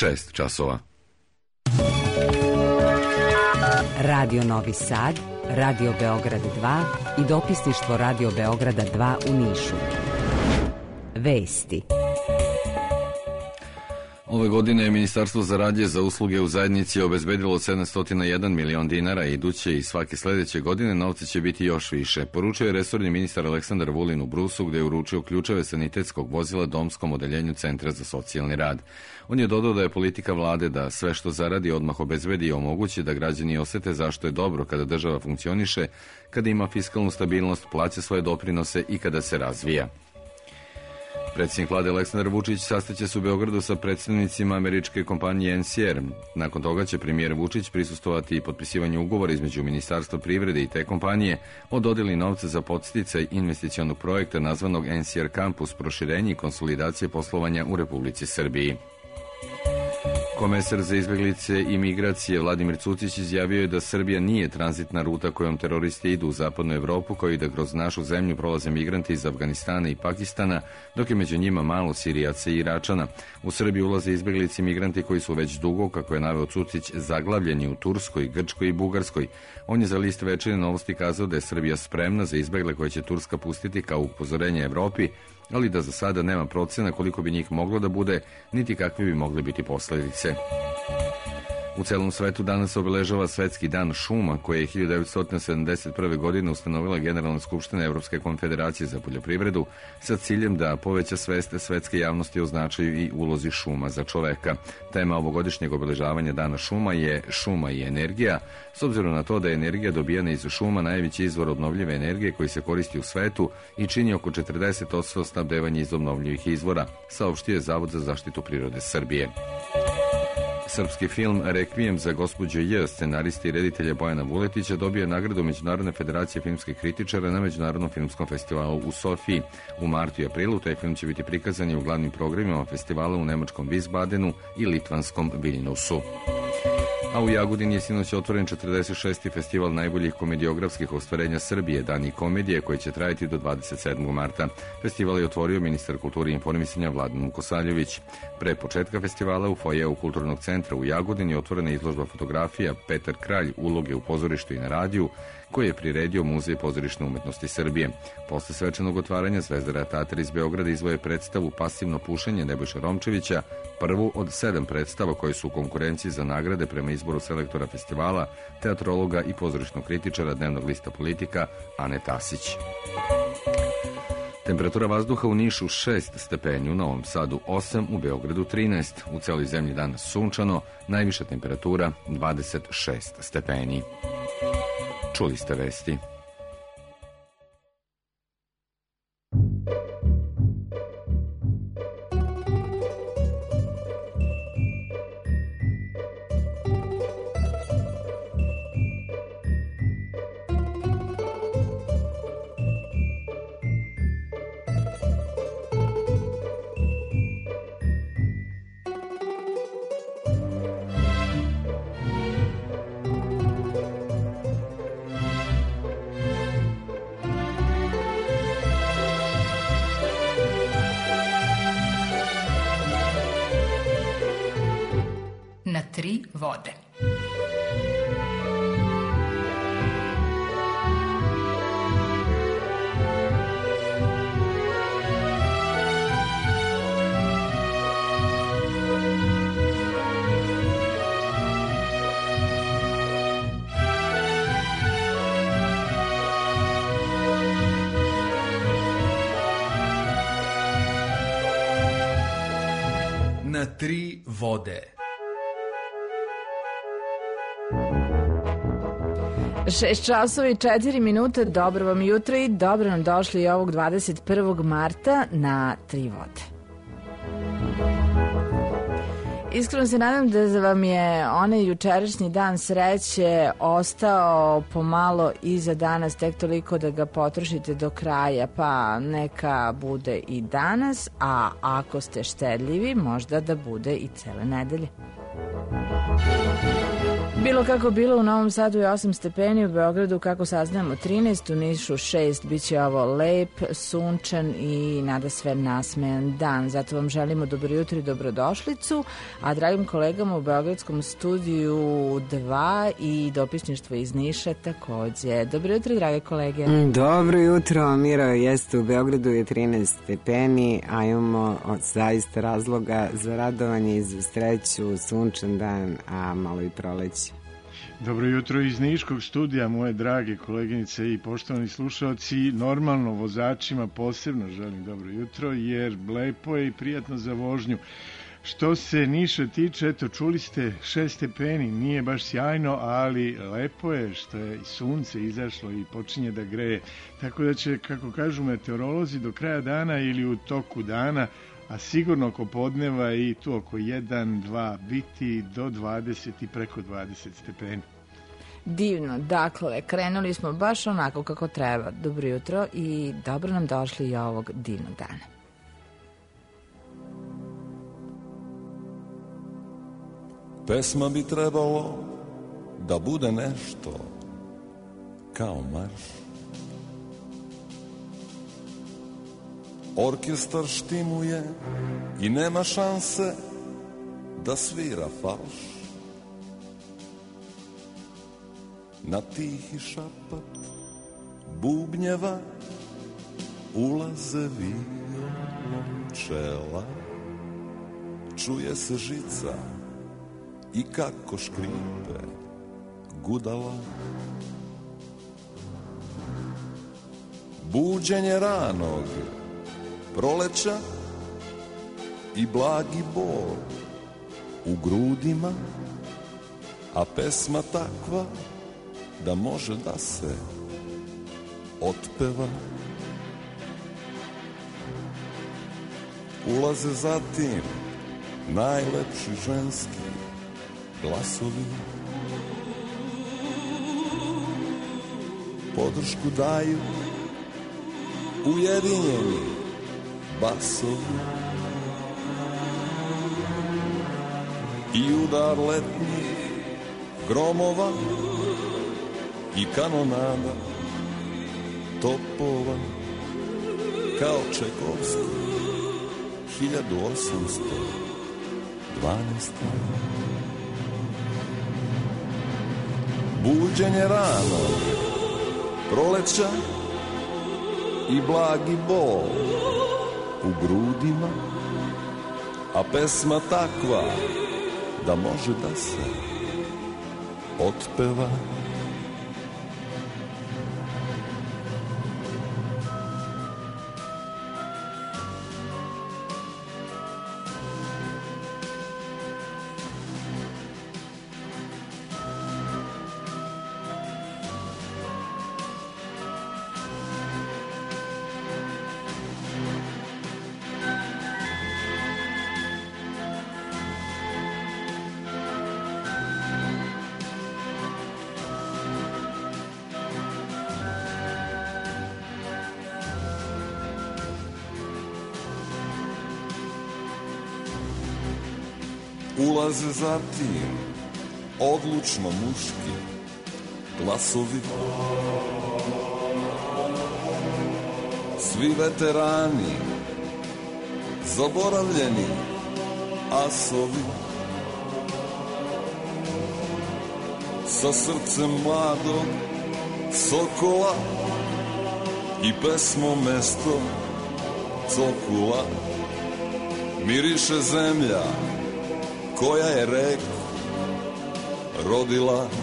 6 časova. Radio Novi Sad, Radio Beograd 2 i dopisništvo Radio Beograda 2 u Nišu. Vesti. Ove godine je Ministarstvo za rad za usluge u zajednici obezbedilo 701 milion dinara i iduće i svake sledeće godine novca će biti još više. Poručio je resorni ministar Aleksandar Vulin u Brusu, gde je uručio ključeve sanitetskog vozila domskom odeljenju Centra za socijalni rad. On je dodao da je politika vlade da sve što zaradi odmah obezbedi i omogući da građani osete zašto je dobro kada država funkcioniše, kada ima fiskalnu stabilnost, plaća svoje doprinose i kada se razvija. Predsjednik vlade Aleksandar Vučić sastaće se u Beogradu sa predstavnicima američke kompanije NCR. Nakon toga će premijer Vučić prisustvovati i potpisivanju ugovora između Ministarstva privrede i te kompanije o dodeli novca za podsticaj investicionog projekta nazvanog NCR Campus, proširenje i konsolidacije poslovanja u Republici Srbiji. Komesar za izbeglice i migracije Vladimir Cucić izjavio je da Srbija nije tranzitna ruta kojom teroristi idu u zapadnu Evropu, kao i da kroz našu zemlju prolaze migranti iz Afganistana i Pakistana, dok je među njima malo Sirijaca i Iračana. U Srbiju ulaze izbeglici i migranti koji su već dugo, kako je naveo Cucić, zaglavljeni u Turskoj, Grčkoj i Bugarskoj. On je za list Večernje novosti kazao da je Srbija spremna za izbegle koje će Turska pustiti kao upozorenje Evropi, ali da za sada nema procena koliko bi njih moglo da bude, niti kakve bi mogle biti posledice. U celom svetu danas se obeležava Svetski dan šuma, koje je 1971. godine ustanovila Generalna skupština Evropske konfederacije za poljoprivredu sa ciljem da poveća svest svetske javnosti o značaju i ulozi šuma za čoveka. Tema ovogodišnjeg obeležavanja dana šuma je šuma i energija, s obzirom na to da je energija dobijena iz šuma najveći izvor obnovljive energije koji se koristi u svetu i čini oko 40% snabdevanja iz obnovljivih izvora, saopštio je Zavod za zaštitu prirode Srbije. Srpski film Rekvijem za gospođu J, scenariste i reditelja Bojana Vuletića, dobio je nagradu Međunarodne federacije filmskih kritičara na Međunarodnom filmskom festivalu u Sofiji. U martu i aprilu taj film će biti prikazan i u glavnim programima festivala u nemačkom Wiesbadenu i litvanskom Vilnusu. A u Jagodini je sinoć otvoren 46. festival najboljih komediografskih ostvarenja Srbije, Dani komedije, koji će trajati do 27. marta. Festival je otvorio ministar kulture i informisanja Vladan Vukosavljević. Pre početka festivala u fojeu Kulturnog centra u Jagodini je otvorena izložba fotografija Petar Kralj, uloge u pozorištu i na radiju, koji je priredio Muzej pozorišne umetnosti Srbije. Posle svečanog otvaranja Zvezdara teatar iz Beograda izvoje predstavu Pasivno pušenje Nebojše Romčevića, prvu od 7 predstava koje su u konkurenciji za nagrade prema izboru selektora festivala, teatrologa i pozorišnog kritičara dnevnog lista Politika Ane Tasić. Temperatura vazduha u Nišu 6 stepeni, u Novom Sadu 8, u Beogradu 13. U celoj zemlji danas sunčano, najviša temperatura 26 stepeni. Čuli ste vesti. Na 3 vode. Na 3 vode. 6 časova i 4 minuta, dobro vam jutro i dobro nam došli ovog 21. marta na 3 vode. Iskreno se nadam da vam je onaj jučerašnji dan sreće ostao pomalo iza danas, tek toliko da ga potrošite do kraja, pa neka bude i danas, a ako ste štedljivi, možda da bude i cele nedelje. Bilo kako bilo, u Novom Sadu je 8 stepeni, u Beogradu, kako saznajemo, 13, u Nišu 6, bit će ovo lep, sunčan i nadasve nasmejan dan. Zato vam želimo dobro jutro i dobrodošlicu, a dragim kolegama u Beogradskom studiju 2 i dopisništvo iz Niša takođe. Dobro jutro, drage kolege. Dobro jutro, Miro, jeste u Beogradu je 13 stepeni, a imamo zaista razloga za radovanje i za sreću, sunčan dan, a malo i proleće. Dobro jutro iz Niškog studija, moje drage koleginice i poštovani slušalci. Normalno vozačima posebno želim dobro jutro, jer lepo je i prijatno za vožnju. Što se Niša tiče, eto, čuli ste 6 stepeni, nije baš sjajno, ali lepo je što je i sunce izašlo i počinje da greje. Tako da će, kako kažu meteorolozi, do kraja dana ili u toku dana, a sigurno oko podneva i tu oko 1-2 biti do 20 i preko 20 stepeni. Divno, dakle, krenuli smo baš onako kako treba. Dobro jutro i dobro nam došli i ovog divnog dana. Pesma bi trebalo da bude nešto kao marš. Orkestar štimuje i nema šanse da svira falš. Na tihi šapat bubnjeva ulaze violončela. Čuje se žica i kako škripe gudala. Buđenje ranog proleća i blagi bol u grudima, a pesma takva da može da se otpeva. Ulaze zatim najlepši ženski glasovi, podršku daju ujedinjeni basovi i udar letnjih gromova i kanonada topova kao Čekovski 1812. Buđenje rano proleća i blagi bol u grudima, a pesma takva da može da se otpeva. Ulaze zatim odlučno muški glasovi, svi veterani, zaboravljeni asovi, sa srcem mladog sokola i pesmom mesto cokula. Miriše zemlja koja je reku rodila.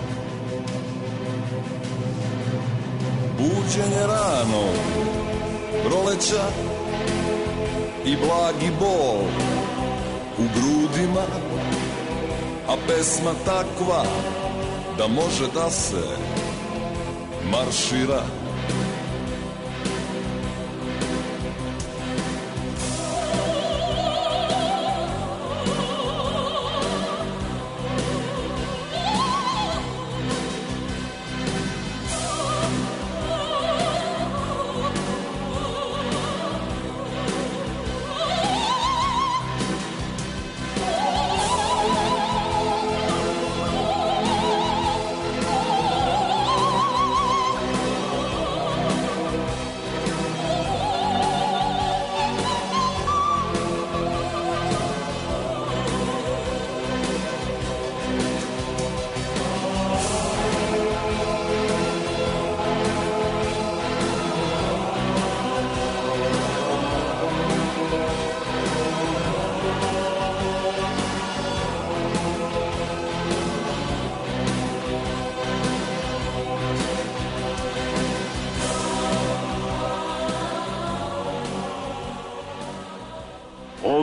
Buđenje rano proleća i blagi bol u grudima, a pesma takva da može da se maršira.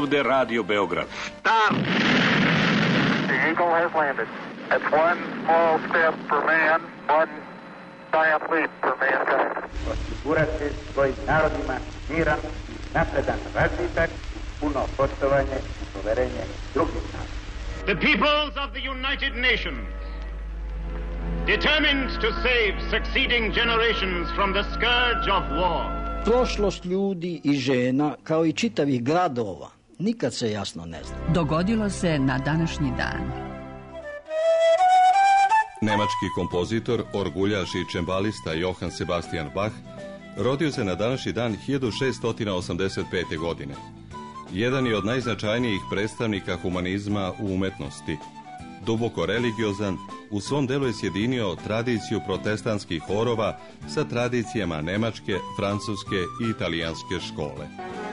ovde Radio Beograd. Stop! The Eagle has landed. It's one small step for man, one giant leap for mankind. Osigurati svojim narodima miran, napredan razvitak, puno poštovanje i poverenje drugih naroda. The peoples of the United Nations, determined to save succeeding generations from the scourge of war. Prošlost ljudi i žena, kao i čitavih gradova, nikad se jasno ne zna. Dogodilo se na današnji dan. Nemački kompozitor, orguljaš i čembalista Johann Sebastian Bach rodio se na današnji dan 1685. godine. Jedan je od najznačajnijih predstavnika humanizma u umetnosti. Duboko religiozan, u svom delu je sjedinio tradiciju protestantskih horova sa tradicijama nemačke, francuske i italijanske škole.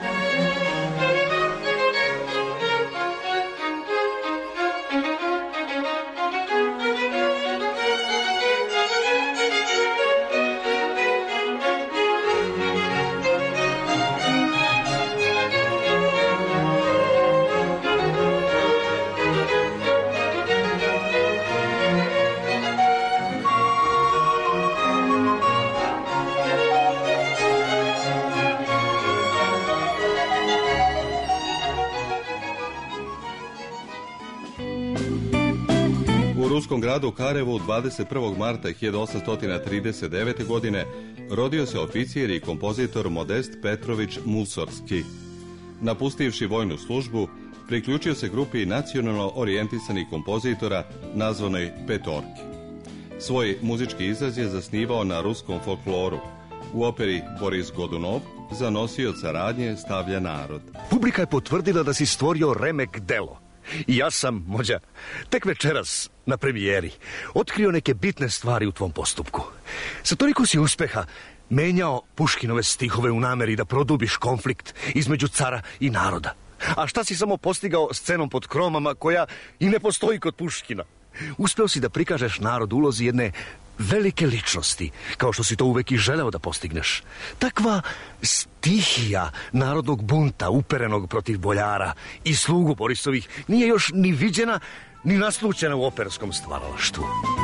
U ruskom gradu Karevu 21. marta 1839. godine rodio se oficir i kompozitor Modest Petrović Musorski. Napustivši vojnu službu, priključio se grupi nacionalno orijentisanih kompozitora nazvanoj Petorki. Svoj muzički izraz je zasnivao na ruskom folkloru. U operi Boris Godunov za nosioca radnje stavlja narod. Publika je potvrdila da si stvorio remek delo. I ja sam, Mođa, tek večeras na premijeri otkrio neke bitne stvari u tvom postupku. Sa toliko si uspeha menjao Puškinove stihove u nameri da produbiš konflikt između cara i naroda. A šta si samo postigao scenom pod kromama koja i ne postoji kod Puškina? Uspeo si da prikažeš narod ulozi jedne velike ličnosti, kao što si to uvek i želeo da postigneš. Takva stihija narodnog bunta uperenog protiv boljara i slugu Borisovih nije još ni viđena, ni naslućena u operskom stvaralaštvu.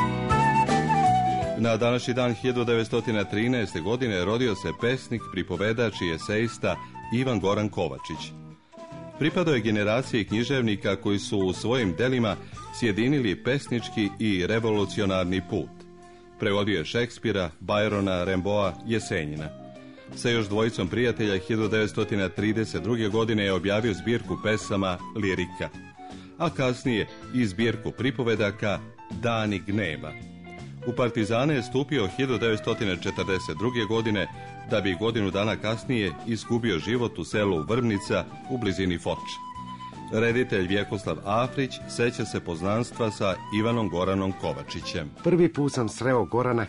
Na današnji dan 1913. godine rodio se pesnik, pripovedač i esejista Ivan Goran Kovačić. Pripadao je generaciji književnika koji su u svojim delima sjedinili pesnički i revolucionarni put. Prevodio je Šekspira, Bajrona, Remboa, Jesenjina. Sa još dvojicom prijatelja 1932. godine je objavio zbirku pesama Lirika, a kasnije i zbirku pripovedaka Dani gneva. U partizane je stupio 1942. godine, da bi godinu dana kasnije izgubio život u selu Vrbnica u blizini Foče. Reditelj Vjekoslav Afrić seća se poznanstva sa Ivanom Goranom Kovačićem. Prvi put sam sreo Gorana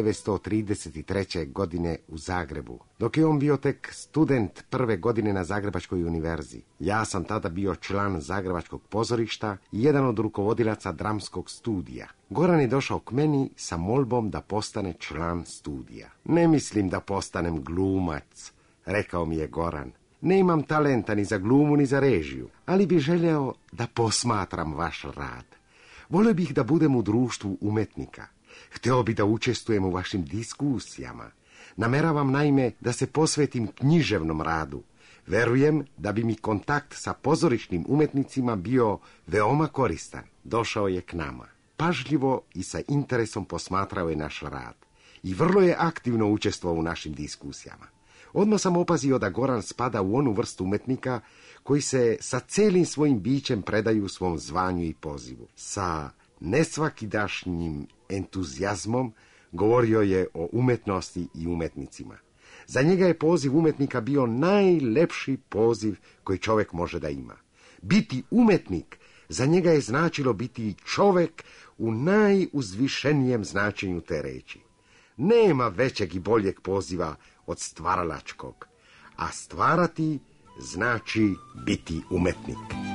1933. godine u Zagrebu, dok je on bio tek student prve godine na Zagrebačkoj univerziji. Ja sam tada bio član Zagrebačkog pozorišta i jedan od rukovodilaca dramskog studija. Goran je došao k meni sa molbom da postane član studija. Ne mislim da postanem glumac, rekao mi je Goran. Ne imam talenta ni za glumu ni za režiju, ali bih želeo da posmatram vaš rad. Volio bih da budem u društvu umetnika. Hteo bih da učestvujem u vašim diskusijama. Nameravam naime da se posvetim književnom radu. Verujem da bi mi kontakt sa pozorišnim umetnicima bio veoma koristan. Došao je k nama. Pažljivo i sa interesom posmatrao je naš rad. I vrlo je aktivno učestvovao u našim diskusijama. Odmah sam opazio da Goran spada u onu vrstu umetnika koji se sa celim svojim bićem predaju svom zvanju i pozivu. Sa nesvakidašnjim entuzijazmom govorio je o umetnosti i umetnicima. Za njega je poziv umetnika bio najlepši poziv koji čovjek može da ima. Biti umetnik za njega je značilo biti čovjek u najuzvišenijem značenju te reči. Nema većeg i boljeg poziva od stvaralačkog, a stvarati znači biti umetnik.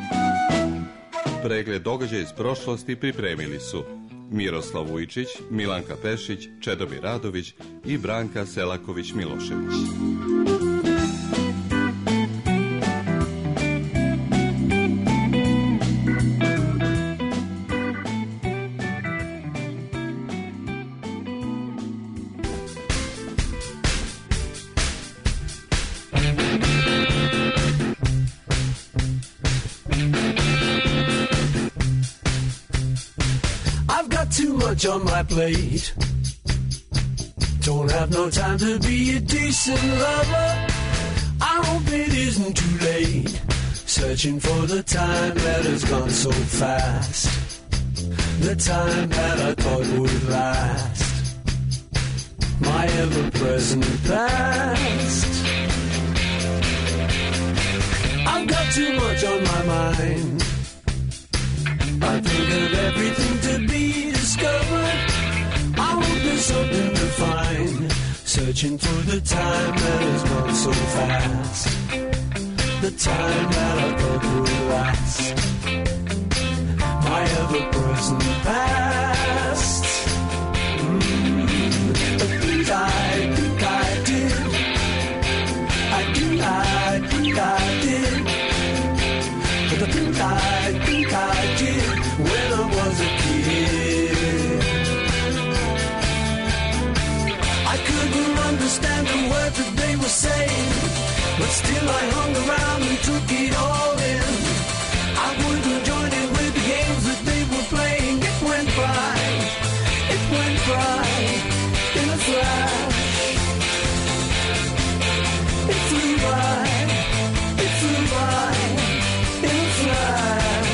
Pregled događaja iz prošlosti pripremili su Miroslav Vujčić, Milanka Pešić, Čedomir Radović i Branka Selaković-Milošević. too much on my plate. Don't have no time to be a decent lover. I hope it isn't too late. Searching for the time that has gone so fast. The time that I thought would last. My ever-present past. I've got too much on my mind. I think of everything to be discovered. I hope there's something to find. Searching for the time that has gone so fast. The time that I thought would last. My ever-present past. The things I think I did. I think I did. But the things I think I did when I was a kid. I couldn't understand the words that they were saying, but still I hung around and took it all in. I wouldn't join in with the games that they were playing. It went by in a flash. It flew by in a flash.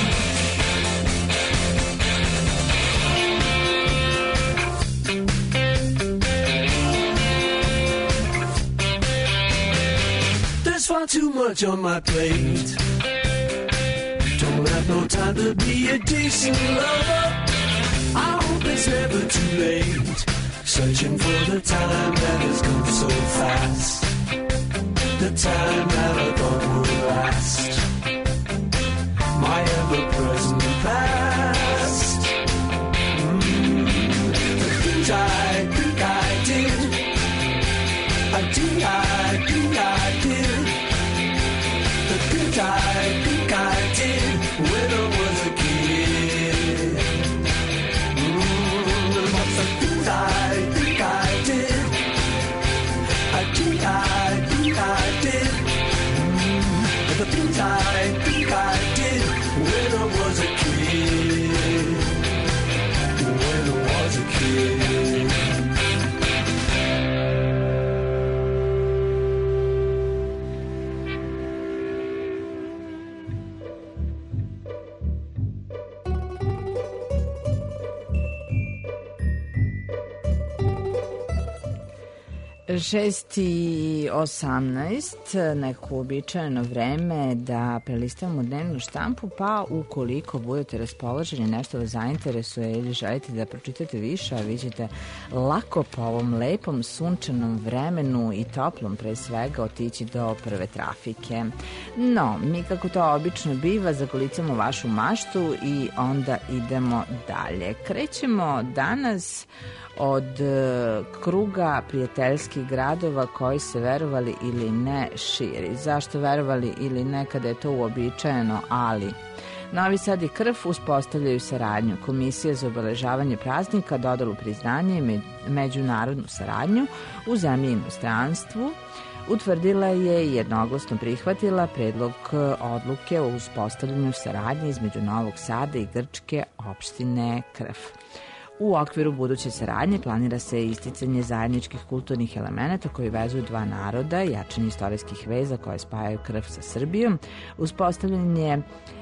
There's far too much on my plate. Don't have no time to be a decent lover. I hope it's never too late. Searching for the time that has gone so fast. The time that I thought would last. My ever-present past. The things I think I did. I think I did. The things I think I did when I was a kid. But the things I think I did. I think I did. The things I think I did when I was a kid. When I was a kid. Šest i 18, neko uobičajeno vreme da prelistavamo dnevnu štampu, pa ukoliko budete raspoloženi, nešto vas zainteresuje ili želite da pročitate više, a vi ćete lako po ovom lepom sunčanom vremenu i toplom pre svega otići do prve trafike. No, mi kako to obično biva, zagolicamo vašu maštu i onda idemo dalje. Krećemo danas od kruga prijateljskih gradova koji se, verovali ili ne, širi. Zašto verovali ili ne kada je to uobičajeno, ali Novi Sad i Krf uspostavljaju saradnju. Komisija za obeležavanje praznika, dodelu priznanja i međunarodnu saradnju u zemlji i inostranstvu utvrdila je i jednoglasno prihvatila predlog odluke o uspostavljanju saradnje između Novog Sada i grčke opštine Krf. U okviru buduće saradnje planira se isticanje zajedničkih kulturnih elemenata koji vezuju dva naroda, jačanje istorijskih veza koje spajaju Krf sa Srbijom, uspostavljanje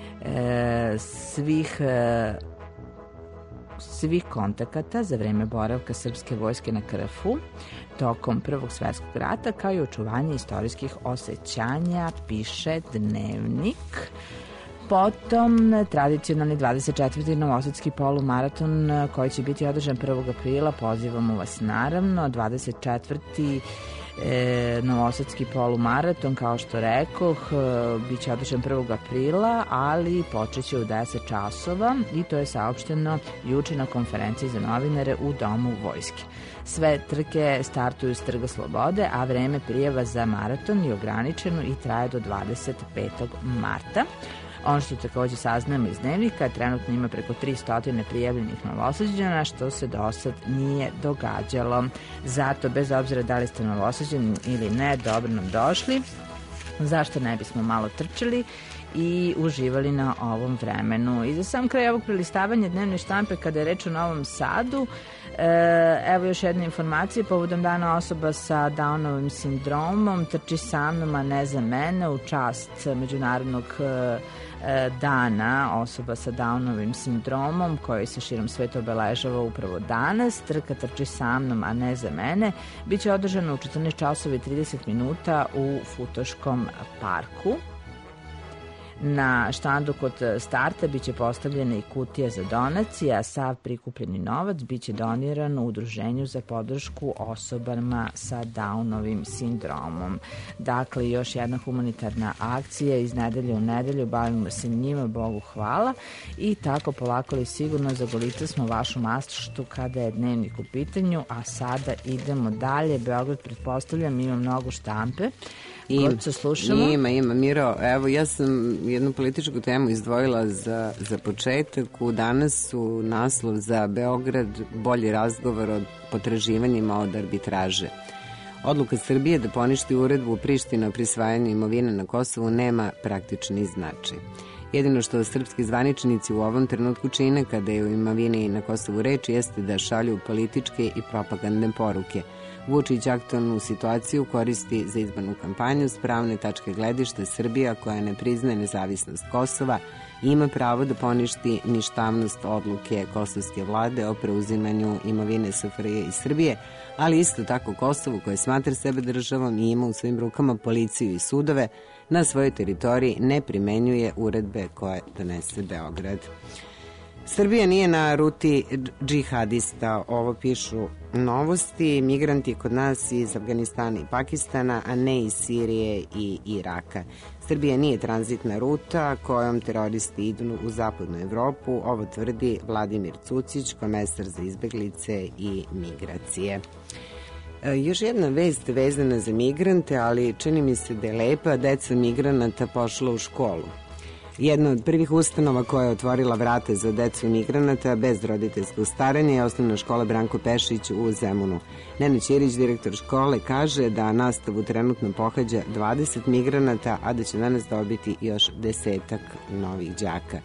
svih kontakata za vreme boravka srpske vojske na Krfu tokom Prvog svetskog rata, kao i očuvanje istorijskih osjećanja, piše Dnevnik. Potom, tradicionalni 24. novosadski polumaraton koji će biti održan 1. aprila, pozivamo vas naravno, 24. novosadski polumaraton, kao što rekoh, bit će održan 1. aprila, ali počeće u 10 časova i to je saopšteno juče na konferenciji za novinare u Domu vojske. Sve trke startuju s Trga Slobode, a vreme prijava za maraton je ograničeno i traje do 25. marta. Ono što takođe saznamo iz Dnevnika, trenutno ima preko 300 prijavljenih Novosađana, što se do sad nije događalo. Zato, bez obzira da li ste Novosađani ili ne, dobro nam došli. Zašto ne bismo malo trčali i uživali na ovom vremenu. I za sam kraj ovog prelistavanja dnevne štampe, kada je reč o Novom Sadu, evo još jedna informacija. Povodom dana osoba sa Downovim sindromom, trči sa mnom, a ne za mene, u čast međunarodnog dana osoba sa Downovim sindromom, koji se širom sveta obeležava upravo danas. Trka Trči sa mnom, a ne za mene biće održana u 14 časova i 30 minuta u Futoškom parku. Na štandu kod starta biće postavljena i kutija za donacije, a sav prikupljeni novac biće doniran u Udruženju za podršku osobama sa Downovim sindromom. Dakle, još jedna humanitarna akcija iz nedelje u nedelju, bavimo se njima, Bogu hvala, i tako polako li sigurno zagolite smo vašu maštu kada je dnevnik u pitanju, a sada idemo dalje. Beograd, pretpostavljam, ima mnogo štampe. Ima, Miro. Evo, ja sam jednu političku temu izdvojila za početak. Danas su naslov za Beograd bolji razgovor o potraživanjima od arbitraže. Odluka Srbije da poništi uredbu Prištine o prisvajanju imovine na Kosovu nema praktični značaj. Jedino što srpski zvaničnici u ovom trenutku čine kada je o imovini na Kosovu reč jeste da šalju političke i propagandne poruke. Vučić aktualnu situaciju koristi za izbornu kampanju. S pravne tačke gledišta, Srbija, koja ne priznaje nezavisnost Kosova, ima pravo da poništi ništavnost odluke kosovske vlade o preuzimanju imovine SFRJ i Srbije, ali isto tako Kosovo, koje smatra sebe državom i ima u svojim rukama policiju i sudove, na svojoj teritoriji ne primenjuje uredbe koje donese Beograd. Srbija nije na ruti džihadista, ovo pišu Novosti. Migranti kod nas iz Afganistana i Pakistana, a ne iz Sirije i Iraka. Srbija nije tranzitna ruta kojom teroristi idu u zapadnu Evropu, ovo tvrdi Vladimir Cucić, komesar za izbeglice i migracije. Još jedna vest vezana za migrante, ali čini mi se da je lepa. Deca migranata pošla u školu. Jedna od prvih ustanova koja je otvorila vrate za decu migranata bez roditeljskog staranja je osnovna škola Branko Pešić u Zemunu. Nenad Ćirić, direktor škole, kaže da nastavu trenutno pohađa 20 migranata, a da će danas dobiti još 10 novih đaka.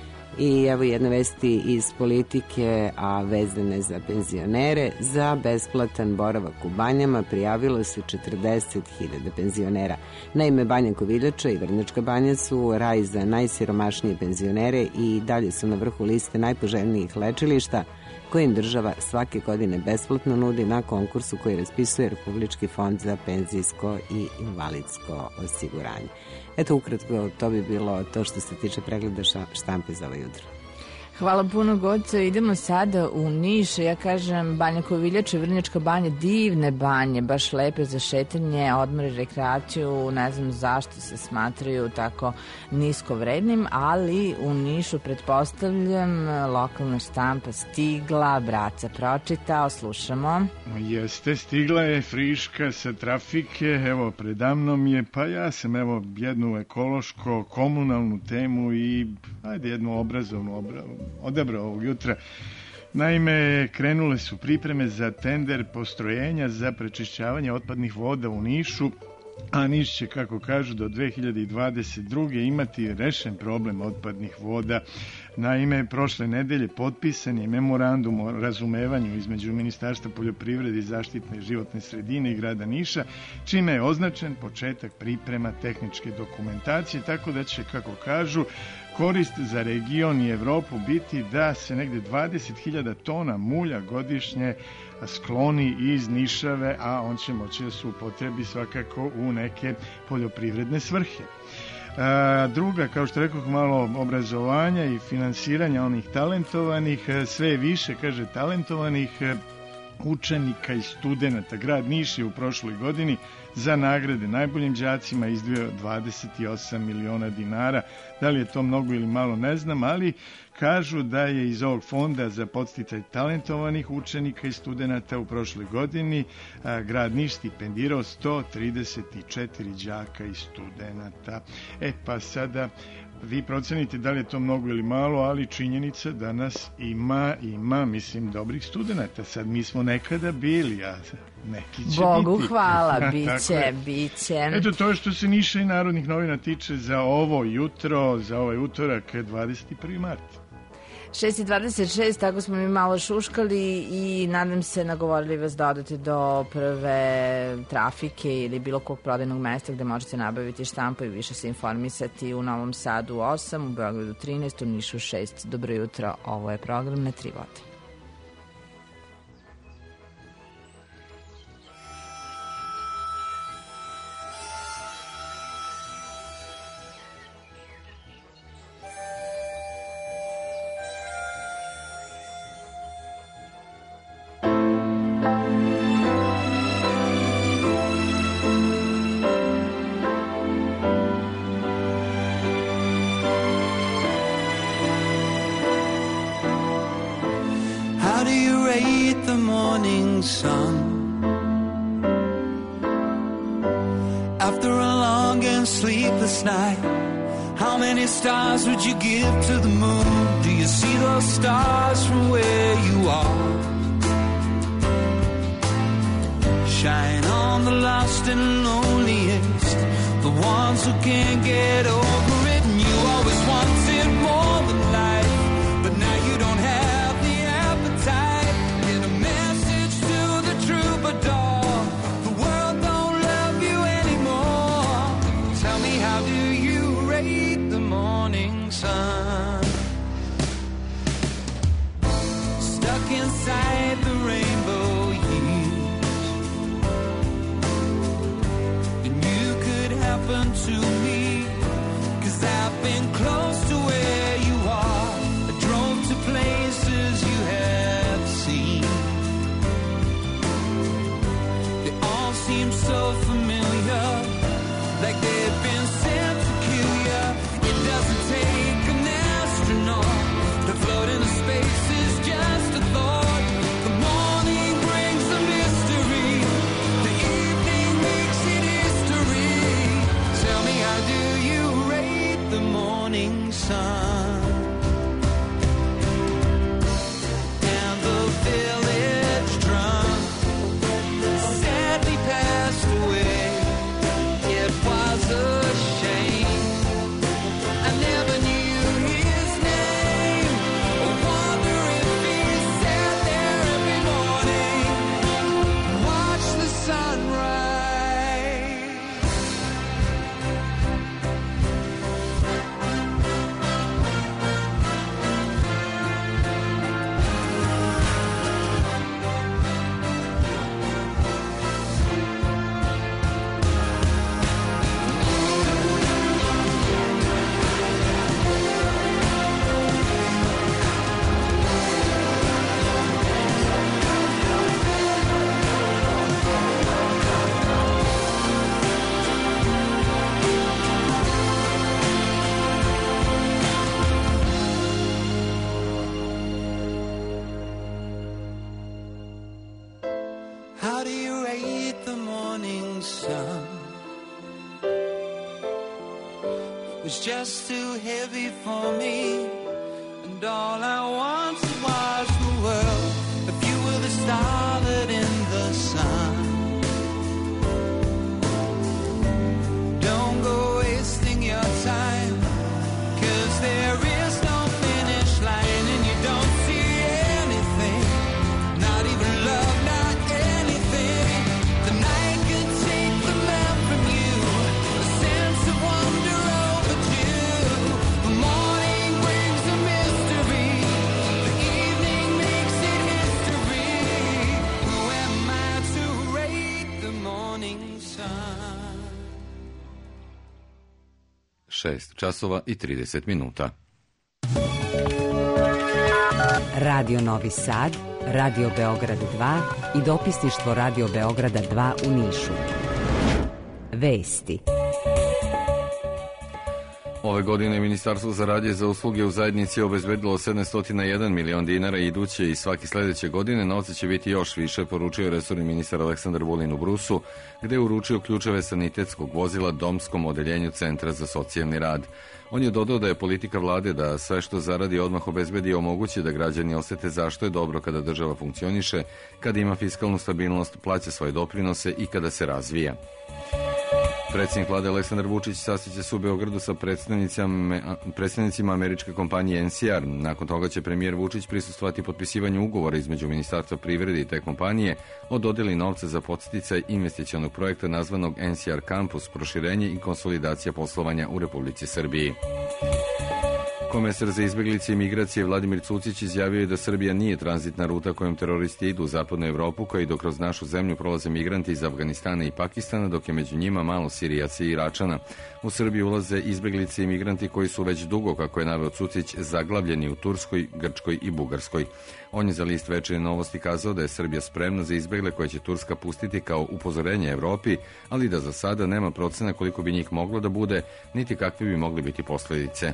I evo jedna vesti iz politike, a vezane za penzionere. Za besplatan boravak u banjama prijavilo se 40.000 penzionera. Naime, Banja Koviljača i Vrnjačka banja su raj za najsiromašnije penzionere i dalje su na vrhu liste najpoželjnijih lečilišta koje im država svake godine besplatno nudi na konkursu koji raspisuje Republički fond za penzijsko i invalidsko osiguranje. Eto, ukratko, to bi bilo to što se tiče pregleda štampe za ovo jutro. Hvala puno, Goco. Idemo sada u Niš. Ja kažem, Banja Koviljača, Vrnjačka banja, divne banje, baš lepe za šetanje, odmor i rekreaciju. Ne znam zašto se smatraju tako nisko vrednim, ali u Nišu, pretpostavljam, lokalna štampa stigla, Braca pročitao, slušamo. Jeste, stigla je friška sa trafike, evo, predamnom je, pa ja sam, evo, jednu ekološko-komunalnu temu i, ajde, jednu obrazovnu odabrao ovog jutra. Naime, krenule su pripreme za tender postrojenja za prečišćavanje otpadnih voda u Nišu, a Niš će, kako kažu, do 2022. imati rešen problem otpadnih voda. Naime, prošle nedelje potpisan je memorandum o razumevanju između Ministarstva poljoprivrede i zaštitne životne sredine i grada Niša, čime je označen početak priprema tehničke dokumentacije, tako da će, kako kažu, korist za region i Evropu biti da se negde 20.000 tona mulja godišnje skloni iz Nišave, a on će moći da se upotrebi svakako u neke poljoprivredne svrhe. Druga, kao što rekao, malo obrazovanja i finansiranja onih talentovanih, sve je više, kaže, talentovanih učenika i studenata. Grad Niš je u prošloj godini za nagrade najboljim đacima izdvojio 28 miliona dinara. Da li je to mnogo ili malo, ne znam, ali kažu da je iz ovog fonda za podsticaj talentovanih učenika i studenata u prošloj godini grad Niš stipendirao 134 đaka i studenata. Pa sada vi procenite da li je to mnogo ili malo, ali činjenica da nas ima, mislim, dobrih studenta. Sad mi smo nekada bili, a neki će Bogu biti. hvala, biće. Eto, to što se Niša i Narodnih novina tiče za ovo jutro, za ovaj utorak, 21. mart. 6:26, tako smo mi malo šuškali i nadam se nagovorili vas da odete do prve trafike ili bilo kog prodajnog mesta gde možete nabaviti štampu i više se informisati. U Novom Sadu 8, u Beogradu 13, u Nišu 6. Dobro jutro, ovo je program Na tri vode. Sun. After a long and sleepless night, how many stars would you give to the moon? Do you see those stars from where you are? Shine on the lost and loneliest, the ones who can't get over it. And you always wanted more than life, but now you don't have the appetite. The world don't love you anymore. Tell me, how do you rate the morning sun? Stuck inside the rainbow years, and you could happen to me, 'cause I've been close to where you are. I drove to places you have seen. Seem so familiar, like they've been sent to kill you. It doesn't take an astronaut to float into space, is just a thought. The morning brings a mystery, the evening makes it history. Tell me, how do you rate the morning sun? And the village drum passed away. It was a shame, I never knew his name. I wonder if he sat there every morning, watch the sunrise. Just too heavy for me, and all I want was the world. If you were the starlet in the sun, don't go wasting your time, 'cause there is no finish line, and you don't see anything, not even love, not anything. The night can take the man from you, a sense of wonder overdue. The morning brings a mystery, the evening makes it history. Who am I to rate the morning sun? 6:30. Radio Novi Sad, Radio Beograd 2 i dopisništvo Radio Beograda 2 u Nišu. Vesti. Ove godine Ministarstvo za rad za usluge u zajednici obezbedilo 701 milion dinara iduće i svake sledeće godine. Novca će biti još više, poručio resorni ministar Aleksandar Vulin u Brusu, gde je uručio ključeve sanitetskog vozila domskom odeljenju Centra za socijalni rad. On je dodao da je politika vlade da sve što zaradi odmah obezbedi i omogući da građani osete zašto je dobro kada država funkcioniše, kada ima fiskalnu stabilnost, plaća svoje doprinose i kada se razvija. Predsjednik vlade Aleksandar Vučić sastaće se u Beogradu sa predstavnicima američke kompanije NCR. Nakon toga će premijer Vučić prisustvovati potpisivanju ugovora između Ministarstva privrede i te kompanije o dodeli novca za podsticaj investicionog projekta nazvanog NCR Campus, proširenje i konsolidacija poslovanja u Republici Srbiji. Komesar za izbeglice i migracije Vladimir Cucić izjavio je da Srbija nije tranzitna ruta kojom teroristi idu u zapadnu Evropu, koji dok kroz našu zemlju prolaze migranti iz Afganistana i Pakistana, dok je među njima malo Sirijaca i Iračana. U Srbiju ulaze izbeglice i migranti koji su već dugo, kako je naveo Cucić, zaglavljeni u Turskoj, Grčkoj i Bugarskoj. On je za list Večernje novosti kazao da je Srbija spremna za izbegle koje će Turska pustiti kao upozorenje Evropi, ali da za sada nema procena koliko bi njih moglo da bude, niti kakve bi mogli biti posledice.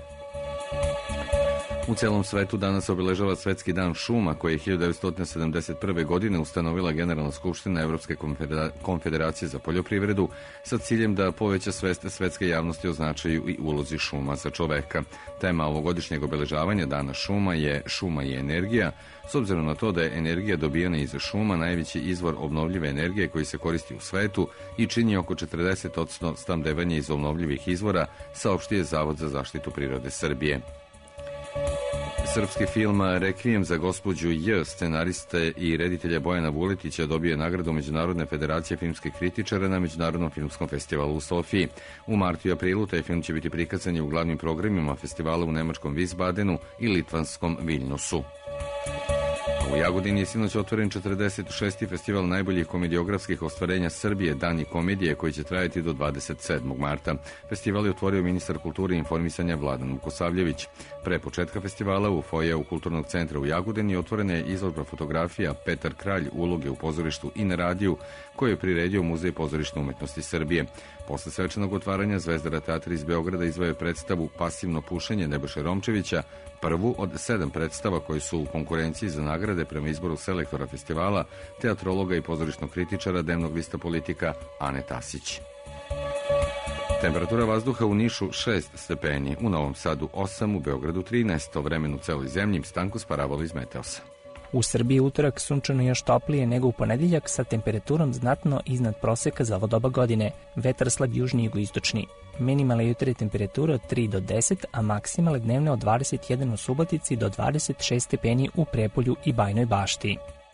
U celom svetu danas obeležava Svetski dan šuma, koji je 1971. godine ustanovila Generalna skupština Evropske konfederacije za poljoprivredu sa ciljem da poveća svest svetske javnosti o značaju i ulozi šuma za čoveka. Tema ovogodišnjeg obeležavanja Dana šuma je šuma i energija, s obzirom na to da je energija dobijena iz šuma najveći izvor obnovljive energije koji se koristi u svetu i čini oko 40% snabdevanja iz obnovljivih izvora, saopštio Zavod za zaštitu prirode Srbije. Srpski film Rekvijem za gospođu J, scenariste i reditelja Bojana Vuletića, dobio je nagradu Međunarodne federacije filmskih kritičara na Međunarodnom filmskom festivalu u Sofiji. U martu i aprilu taj film će biti prikazan i u glavnim programima festivala u nemačkom Wiesbadenu i litvanskom Viljnusu. U Jagodini je sinoć otvoren 46. festival najboljih komediografskih ostvarenja Srbije, Dani komedije, koji će trajati do 27. marta. Festival je otvorio ministar kulture i informisanja Vladan Vukosavljević. Pre početka festivala u foajeu Kulturnog centra u Jagodini otvorena je izložba fotografija Petar Kralj, uloge u pozorištu i na radiju, koju je priredio Muzej pozorišne umetnosti Srbije. Posle svečanog otvaranja Zvezdara teatra iz Beograda izveo predstavu Pasivno pušenje Nebojše Romčevića, prvu od 7 predstava koji su u konkurenciji za nagrade prema izboru selektora festivala, teatrologa i pozorišnog kritičara dnevnog lista Politika Ane Tasić. Temperatura vazduha u Nišu 6 stepeni, u Novom Sadu 8, u Beogradu 13, vremenu u celoj zemlji. Stanko Sparavalo iz Meteosa. U Srbiji utorak sunčano još toplije nego u ponedeljak sa temperaturom znatno iznad proseka za ovo doba godine. Vetar slab južni i jugoistočni. Minimale jutarnje temperature od 3 do 10, a maksimale dnevne od 21 u Subotici do 26 stepeni u Prijepolju i Bajnoj Bašti.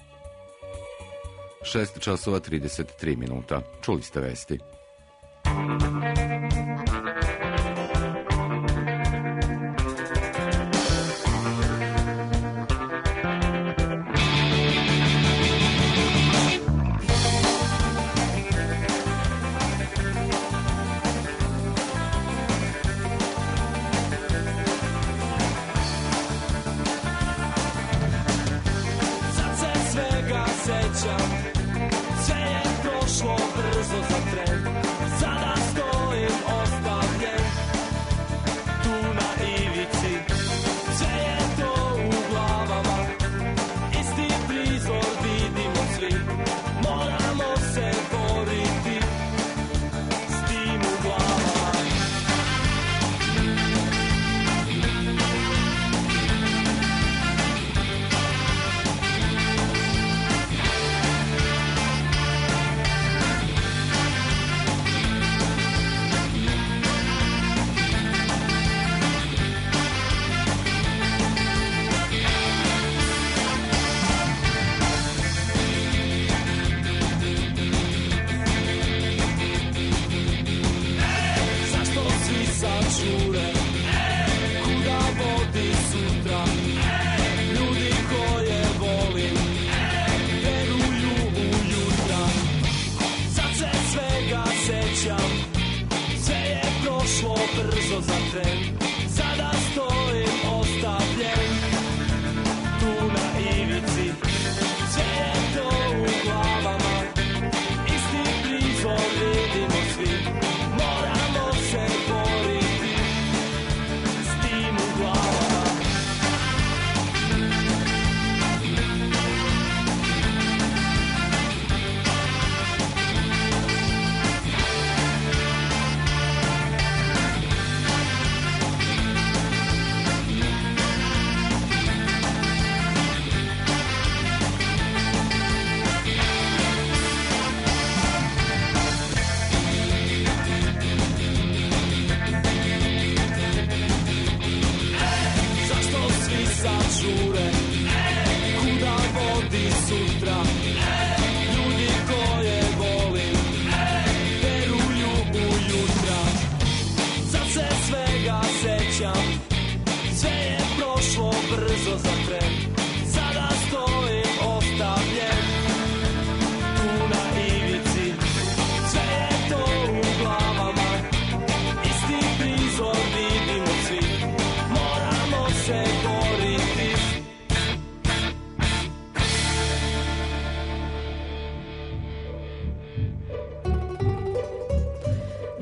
6 časova 33 minuta. Čuli ste vesti. Sve je prošlo brzo za tren. Sada stoji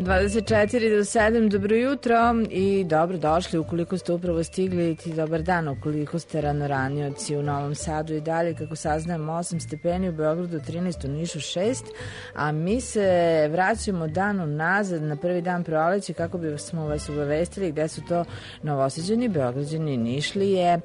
24 do 7, dobro jutro i dobro došli ukoliko ste upravo stigli, i dobar dan ukoliko ste ranoranioci u Novom Sadu i dalje, kako saznajemo 8 stepeni, u Beogradu 13, u Nišu 6, a mi se vraćamo danom nazad na prvi dan proleća kako bi smo vas obavestili gde su to Novosađani, Beograđani, Nišlije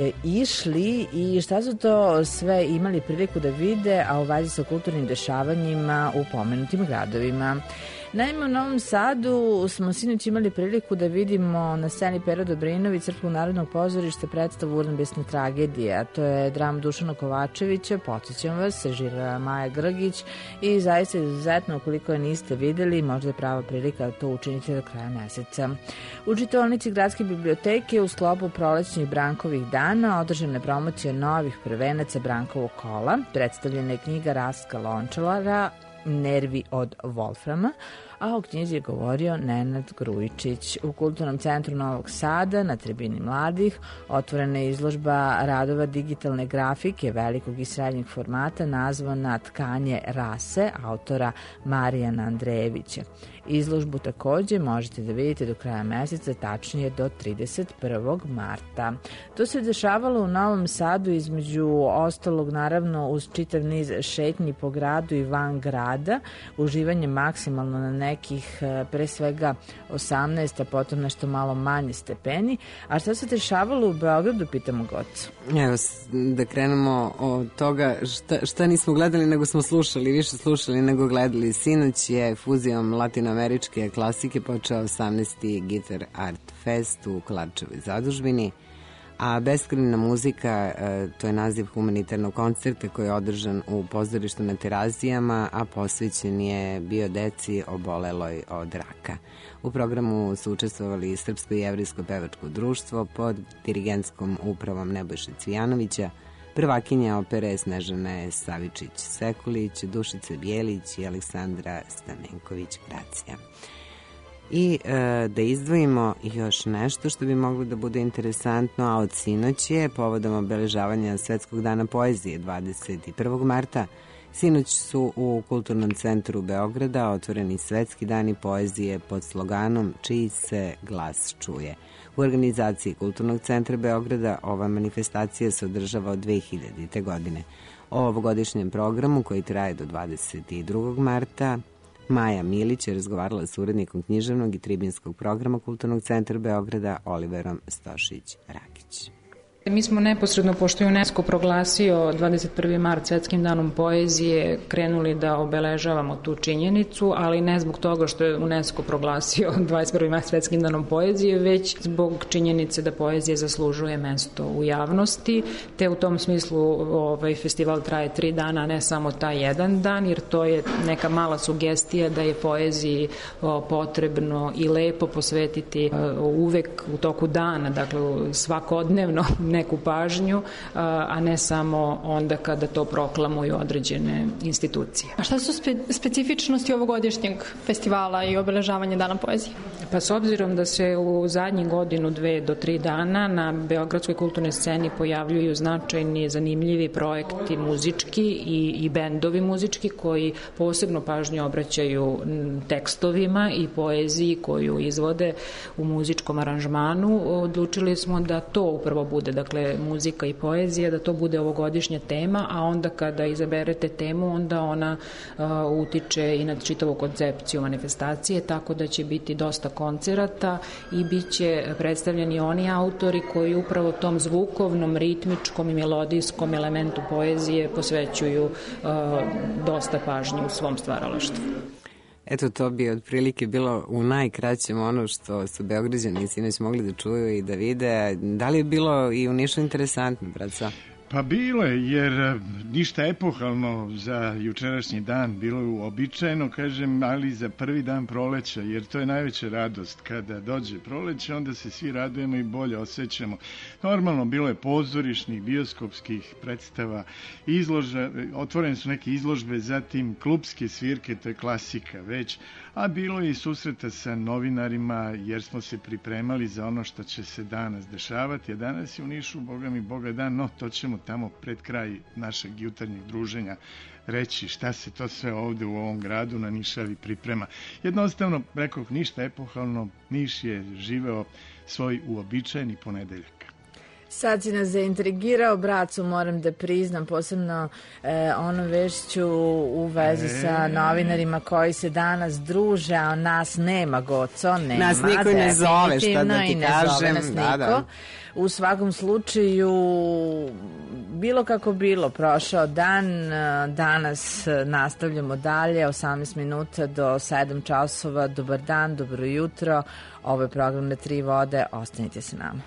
išli i šta su to sve imali priliku da vide, a u vezi sa kulturnim dešavanjima u pomenutim gradovima. Naime, u Novom Sadu smo sinoć imali priliku da vidimo na sceni Pera Dobrinović Srpskog narodnog pozorišta predstavu Urnebesne tragedije, a to je drama Dušana Kovačevića, podsjećam vas, režira Maja Grgić i zaista izuzetno, ukoliko je niste videli, možda je prava prilika da to učinite do kraja meseca. U čitaonici Gradske biblioteke u sklopu prolećnih Brankovih dana održana je promocija novih prvenaca Brankovog kola, predstavljena je knjiga Rastka Lončalara Nervi od Wolframa, a o knjizi je govorio Nenad Grujičić. U Kulturnom centru Novog Sada na tribini mladih otvorena je izložba radova digitalne grafike velikog i srednjeg formata nazvana Tkanje rase autora Marijana Andrejevića. Izložbu takođe možete da vidite do kraja meseca, tačnije do 31. marta. To se dešavalo u Novom Sadu između ostalog naravno uz čitav niz šetnji po gradu i van grada, uživanje maksimalno na nekih pre svega 18, a potom nešto malo manje stepeni. A šta se dešavalo u Beogradu, pitamo Gocu. Evo, da krenemo od toga šta nismo gledali nego smo slušali, više slušali nego gledali. Sinoć je fuzijom latinoameričke klasike počeo 18. Guitar Art Fest u Klačevoj zadužbini, a Beskrajna muzika, to je naziv humanitarnog koncerta koji je održan u pozorištu na Terazijama, a posvećen je bio deci oboleloj od raka. U programu su učestvovali Srpsko i Jevrejsko pevačko društvo pod dirigentskom upravom Nebojše Cvijanovića, prvakinja opere Snežane Savičić-Sekulić, Dušice Bijelić i Aleksandra Stamenković-Gracija. I da izdvojimo još nešto što bi moglo da bude interesantno, a od sinoć je povodom obeležavanja Svetskog dana poezije 21. marta. Sinoć su u Kulturnom centru Beograda otvoreni Svetski dani poezije pod sloganom Čiji se glas čuje. U organizaciji Kulturnog centra Beograda ova manifestacija se održava od 2000. godine. O ovogodišnjem programu koji traje do 22. marta Maja Milić je razgovarala s urednikom književnog i tribinskog programa Kulturnog centra Beograda Oliverom Stošić-Rakić. Mi smo neposredno, pošto je UNESCO proglasio 21. mart Svetskim danom poezije, krenuli da obeležavamo tu činjenicu, ali ne zbog toga što je UNESCO proglasio 21. mart Svetskim danom poezije, već zbog činjenice da poezija zaslužuje mesto u javnosti, te u tom smislu festival traje 3 dana, a ne samo taj jedan dan, jer to je neka mala sugestija da je poeziji potrebno i lepo posvetiti uvek u toku dana, dakle svakodnevno neku pažnju, a ne samo onda kada to proklamuju određene institucije. A šta su specifičnosti ovogodišnjeg festivala i obeležavanja Dana poezije? Pa s obzirom da se u zadnjih godinu, 2 do 3 dana na beogradskoj kulturnoj sceni pojavljuju značajni, zanimljivi projekti muzički i bendovi muzički koji posebno pažnju obraćaju tekstovima i poeziji koju izvode u muzičkom aranžmanu, odlučili smo da to upravo bude, dakle muzika i poezija, da to bude ovogodišnja tema, a onda kada izaberete temu, onda ona utiče i na čitavu koncepciju manifestacije, tako da će biti dosta koncerata i bit će predstavljeni oni autori koji upravo tom zvukovnom, ritmičkom i melodijskom elementu poezije posvećuju dosta pažnje u svom stvaralaštvu. Eto, to bi otprilike bilo u najkraćem ono što su Beograđani sinoć mogli da čuju i da vide. Da li je bilo i u Nišu interesantno, braca? Pa bilo je, jer ništa epohalno za jučerašnji dan, bilo je uobičajeno, kažem, ali za prvi dan proleća, jer to je najveća radost. Kada dođe proleće, onda se svi radujemo i bolje osjećamo. Normalno, bilo je pozorišnih, bioskopskih predstava, otvorene su neke izložbe, zatim klubske svirke, to je klasika već, a bilo je i susreta sa novinarima, jer smo se pripremali za ono što će se danas dešavati, a danas je u Nišu, boga mi, boga dan, no to ćemo ćemo tamo pred kraj našeg jutarnjeg druženja reći šta se to sve ovde u ovom gradu na Nišavi priprema. Jednostavno, rekoh, ništa epohalno, Niš je živeo svoj uobičajeni ponedeljak. Sad si nas zaintrigirao, bracu, moram da priznam, posebno onu vešću u vezi sa novinarima koji se danas druže, a nas nema, Goco, nema. Nas niko ne zove, šta da ti kažem. Nas niko. U svakom slučaju, bilo kako bilo, prošao dan, danas nastavljamo dalje, 18 minuta do 7 časova, dobar dan, dobro jutro, ovo je program Na tri vode, ostanite sa nama.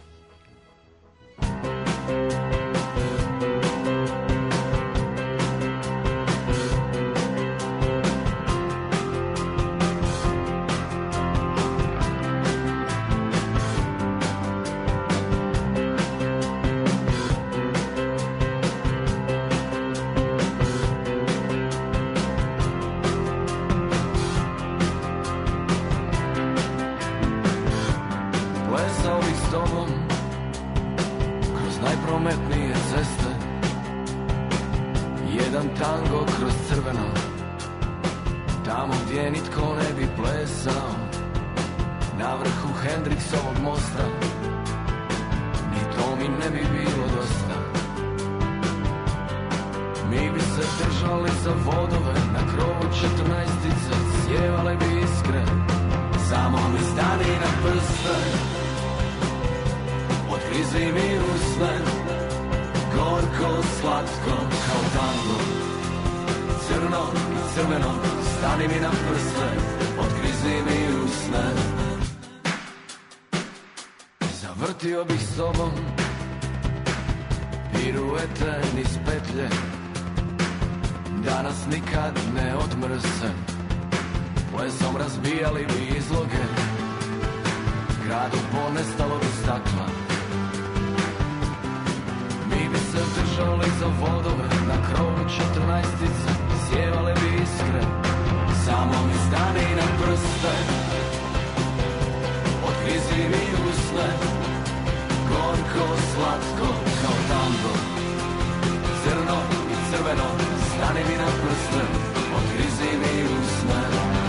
Zavrtio bih s tobom piruete niz petlje, da nas nikad ne odmrse. Plesom razbijali bi izloge, gradu ponestalo bi stakla. Mi bi se držali za vodove, na krovu 14-ice sjevale bi iskre. Samo mi stani na prste, otkrizi mi usne, gorko, slatko, kao tango. Crno i crveno, stani mi na prste, otkrizi mi usne.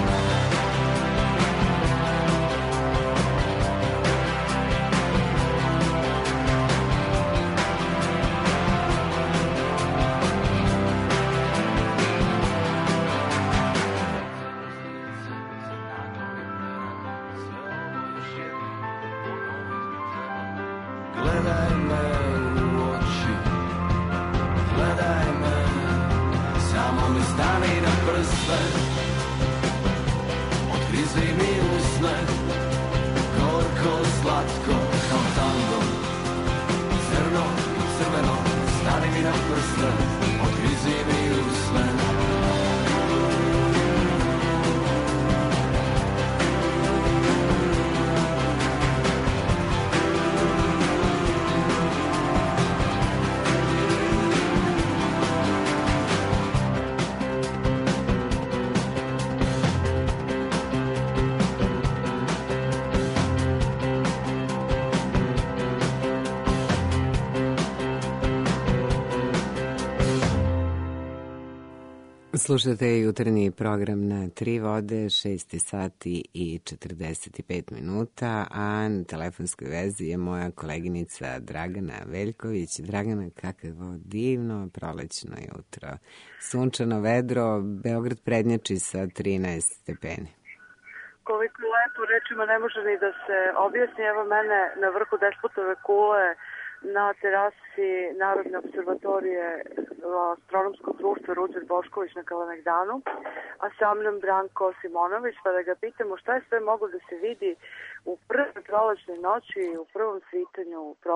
Slušate jutarnji program Na tri vode, 6 sati i 45 minuta, a na telefonskoj vezi je moja koleginica Dragana Veljković. Dragana, kakvo divno prolećno jutro. Sunčano, vedro, Beograd prednjači sa 13 stepeni. Koliko je lepo, rečima ne može ni da se objasni. Evo mene na vrhu Despotove kule, na terasi Narodne observatorije astronomskog društva Ruđer Bošković na Kalemegdanu, a sa mnom Branko Simonović, pa da ga pitamo šta je sve moglo da se vidi u prvoj prolećnoj noći i u prvom svitanju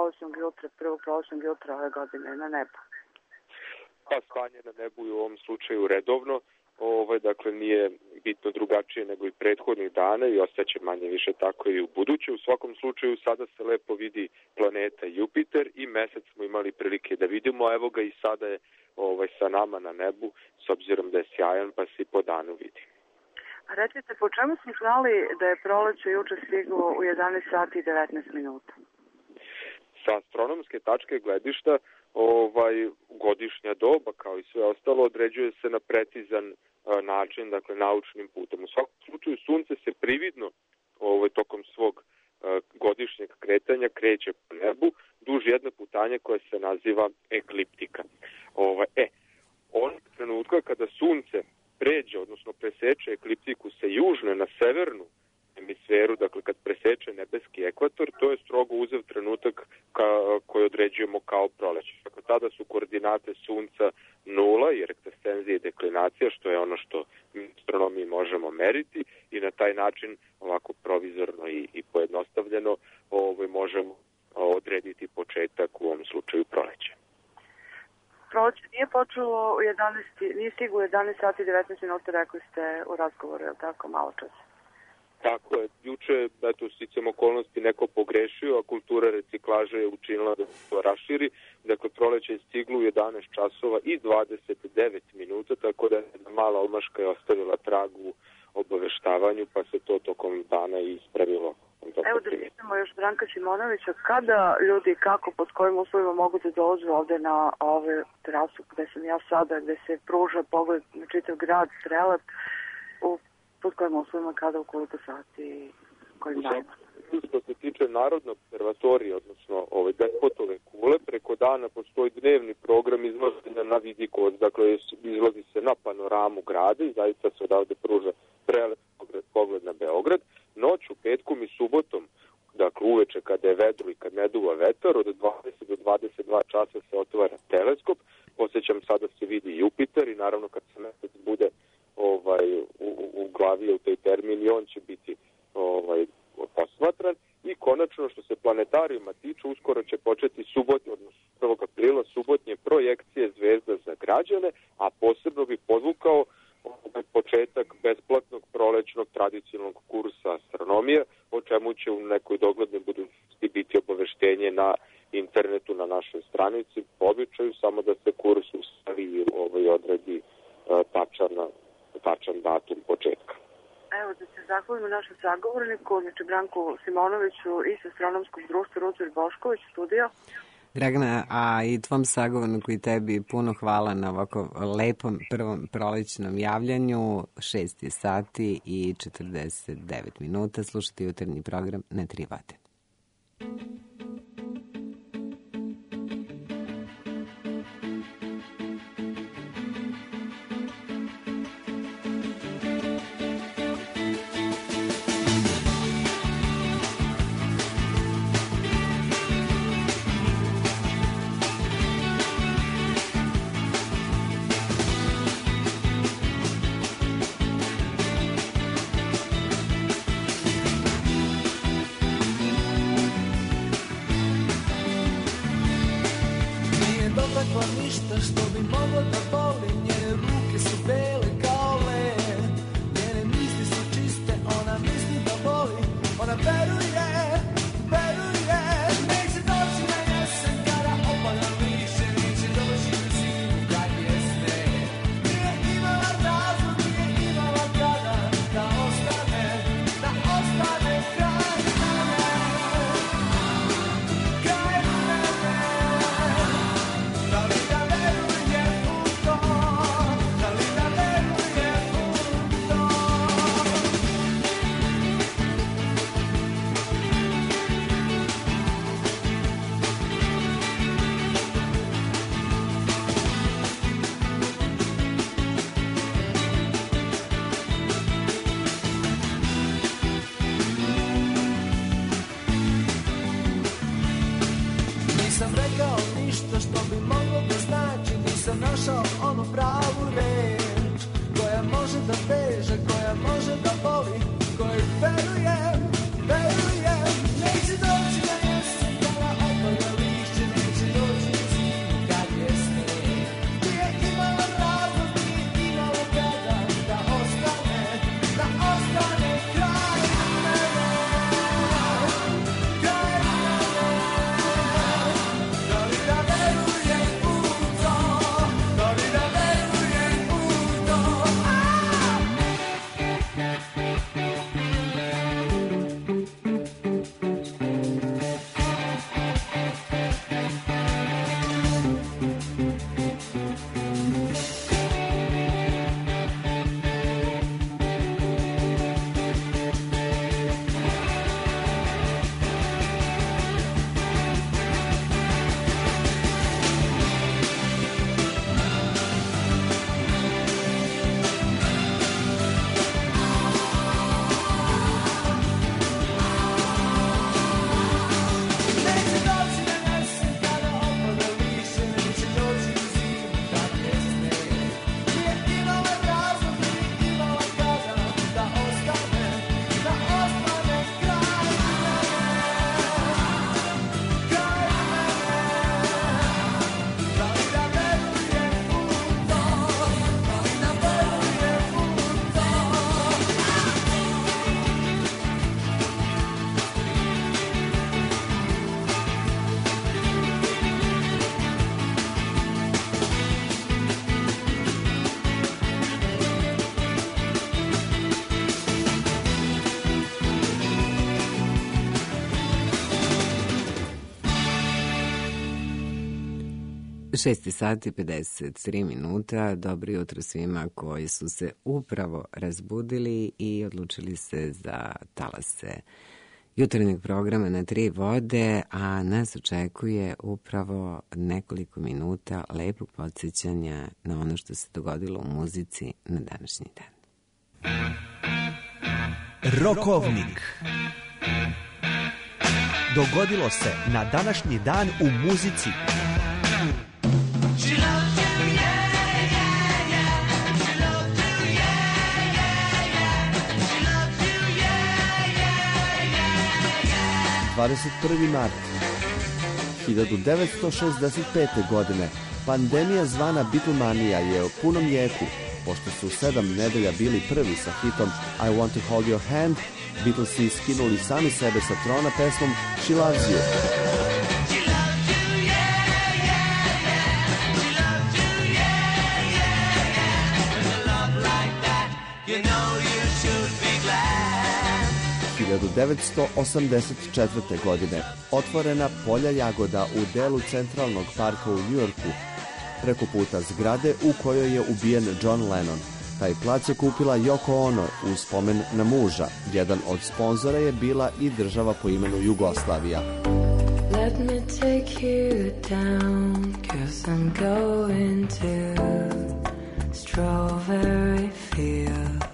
prvog prolećnog jutra ove godine na nebu. Pa stanje na nebu je u ovom slučaju redovno, dakle nije bitno drugačije nego i prethodnih dana i ostaće manje više tako i u buduće. U svakom slučaju sada se lepo vidi planeta Jupiter i mesec smo imali prilike da vidimo, evo ga i sada je sa nama na nebu, s obzirom da je sjajan pa se i po danu vidi. A recite, po čemu smo znali da je proleće juče stiglo u 11 sati i 19 minuta? Sa astronomske tačke gledišta godišnja doba kao i sve ostalo određuje se na precizan način, dakle naučnim putem. U svakom slučaju sunce se prividno tokom svog godišnjeg kretanja kreće po nebu duž jedne putanje koja se naziva ekliptika. Onog trenutka kada sunce pređe, odnosno preseče ekliptiku sa južne na severnu hemisferu, dakle kad preseče nebeski ekvator, to je strogo uzev trenutak koji određujemo kao proleće. Dakle, tada su koordinate sunca nula, jer ekstenzija i deklinacija, što je ono što mi u astronomiji možemo meriti, i na taj način ovako provizorno i pojednostavljeno možemo odrediti početak, u ovom slučaju proleće. Proleće nije počelo u 11, nije stiglo u 11 sati 19 minuta, rekli ste u razgovoru, je li tako, malo čas? Tako je. Juče, sticam okolnosti, neko pogrešio, a kultura reciklaže je učinila da se to raširi. Dakle, proleće je stiglo u 11 časova i 29 minuta, tako da jedna mala omaška je ostavila trag u obaveštavanju, pa se to tokom dana i ispravilo. Evo da pitamo još Branka Simonovića, kada ljudi, kako, pod kojim uslovima mogu da dođu ovde na ove terasu gde sam ja sada, gde se pruža pogled na čitav grad, Strelac, pod kojim uslovima, kada, u koliko sati, kojim danima? Što se tiče Narodne observatorije, odnosno Despotove kule, preko dana postoji dnevni program izlaženja na vidikovac, dakle izlazi se na panoramu grada i zaista se odavde pruža prelep pogled na Beograd. Noću, petkom i subotom, dakle uveče kada je vedro i kad ne duva vetar, od 20 do 22 časa se otvara teleskop. Posjećam, sada se vidi Jupiter i naravno kad se mesec bude u glavi u tej termini, on će biti posmatran. I konačno, što se planetarijuma tiče, uskoro će početi subotnje, odnosno 1. aprila, subotnje projekcije zvezda za građane, a posebno bi podvukao početak besplatnog prolećnog tradicionalnog kursa astronomije, o čemu će u nekoj doglednoj budućnosti biti obaveštenje na internetu na našoj stranici, po običaju, samo da se kurs ustavi i odredi tačan datum početka. Evo, da se zahvalimo našem sagovorniku, znači Branku Simonoviću iz Astronomskog društva Ruđer Bošković, studio. Dragana, a i tvom sagovorniku i tebi puno hvala na ovako lepom prvom prolećnom javljanju. 6 je sati i 49 minuta. Slušajte jutarnji program na 3 vate. 6 sati 53 minuta. Dobro jutro svima koji su se upravo razbudili i odlučili se za talase jutarnjeg programa na 3 vode, a nas očekuje upravo nekoliko minuta lepog podsjećanja na ono što se dogodilo u muzici na današnji dan. Rokovnik. Dogodilo se na današnji dan u muzici. 21. mart 1965. godine pandemija zvana Beatlemanija je u punom jeku. Pošto su 7 nedelja bili prvi sa hitom I Want to Hold Your Hand, Beatlesi skinuli sami sebe sa trona pesmom She Loves You. You know you should be glad. 1984. godine otvorena Polja Jagoda u delu Centralnog parka u Njujorku, preko puta zgrade u kojoj je ubijen John Lennon. Taj plac je kupila Yoko Ono u spomen na muža. Jedan od sponzora je bila i država po imenu Jugoslavija. Let me take you down, 'cause I'm going to Strawberry Fields.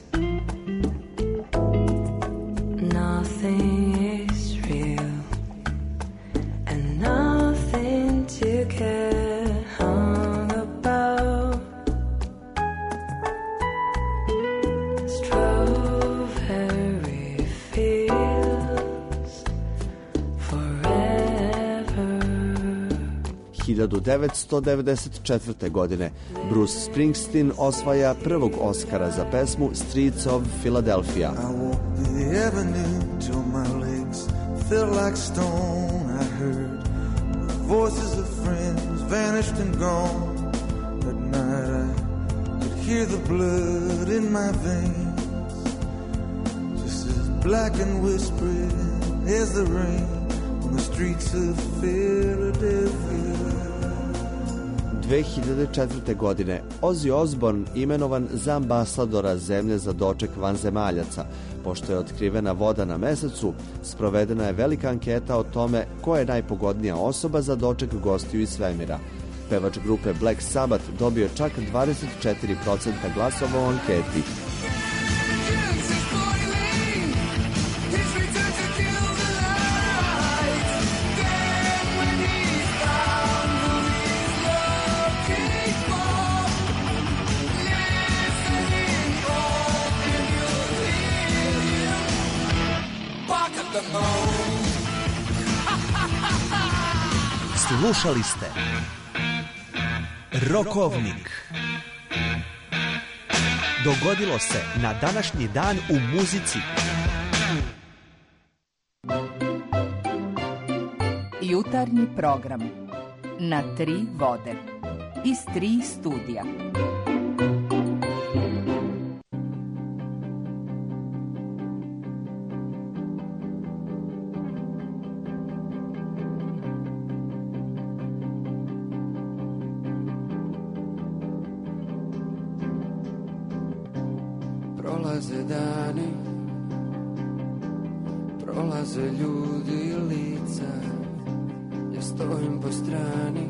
Nothing is real and nothing to get hung about. Strawberry Fields forever. 1994. godine Bruce Springsteen osvaja prvog Oscara za pesmu Streets of Philadelphia. I walked the avenue till my legs felt like stone. I heard the voices of friends vanished and gone. At night I could hear the blood in my veins, just as black and whispering as the rain on the streets of Philadelphia. 2004. godine Ozzy Osbourne imenovan za ambasadora zemlje za doček vanzemaljaca. Pošto je otkrivena voda na mesecu, sprovedena je velika anketa o tome ko je najpogodnija osoba za doček gostiju iz svemira. Pevač grupe Black Sabbath dobio čak 24% glasova u anketi. Slušali ste Rokovnik. Dogodilo se na današnji dan u muzici. Jutarnji program na 3 vode iz 3 studija. Prolaze dani, prolaze ljudi i lica. Ja stojim po strani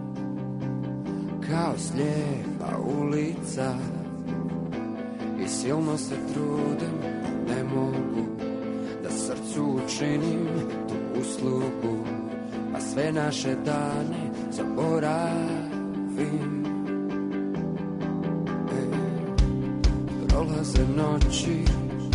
kao slijepa ulica i silno se trudim, ne mogu da srcu učinim tu uslugu, a sve naše dane zaboravim. Prolaze noći,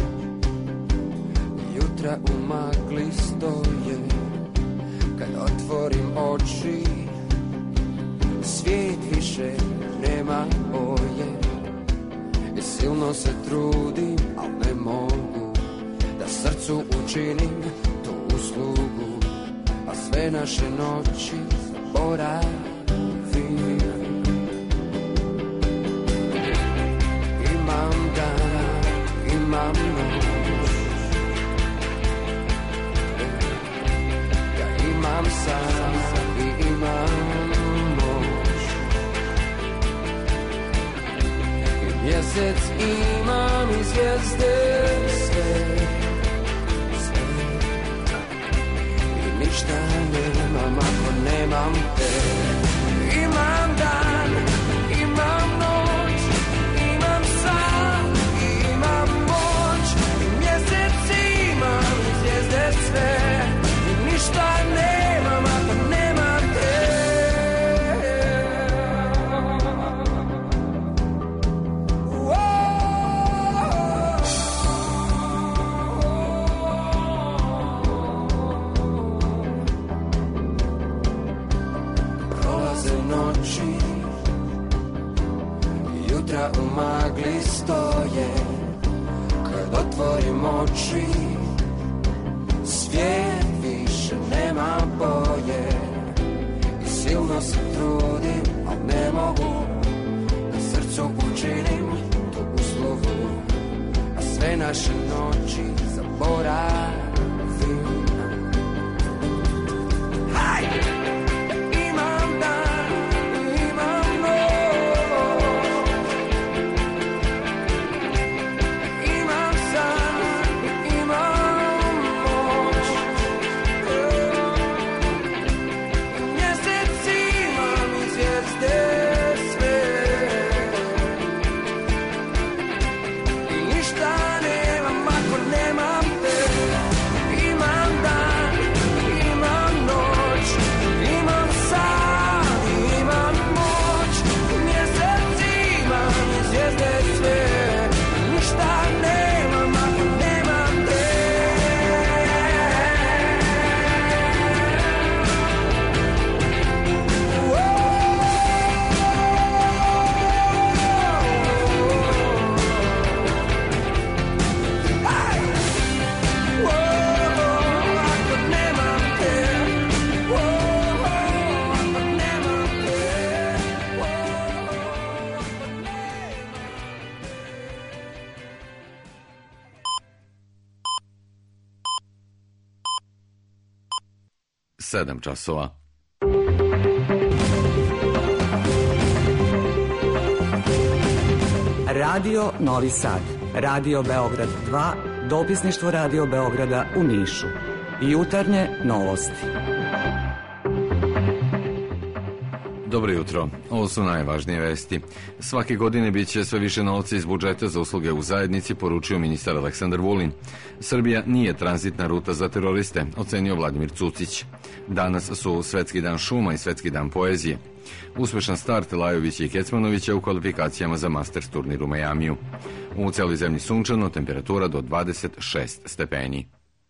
jutra u magli stoje. Kad otvorim oči, svijet više nema boje. I silno se trudim, al ne mogu da srcu učinim tu uslugu, a sve naše noći zaboravim. Imam dan, imam noć, ja imam san i imam moć. Mjesec imam i zvijezde sve i ništa nemam ako nemam te. Imam dan, imam noć, imam san, imam moć. Mjesec imam i zvijezde sve i ništa nemam ako nemam te. Jutra u magli stoje, kad otvorim oči, svijet više nema boje. I silno se trudim, a ne mogu, na srcu učinim tu uslugu, a sve naše noći zaboravim. Hajde! Sedam časova. Radio Novi Sad, Radio Beograd 2, dopisništvo Radio Beograda u Nišu. Jutarnje novosti. Dobro jutro. Ovo su najvažnije vesti. Svake godine bit će sve više novca iz budžeta za usluge u zajednici, poručio ministar Aleksandar Vulin. Srbija nije tranzitna ruta za teroriste, ocenio Vladimir Cucić. Danas su Svetski dan šuma i Svetski dan poezije. Uspešan start Lajovića i Kecmanovića u kvalifikacijama za Masters turnir u Majamiju. U celoj zemlji sunčano, temperatura do 26 stepeni.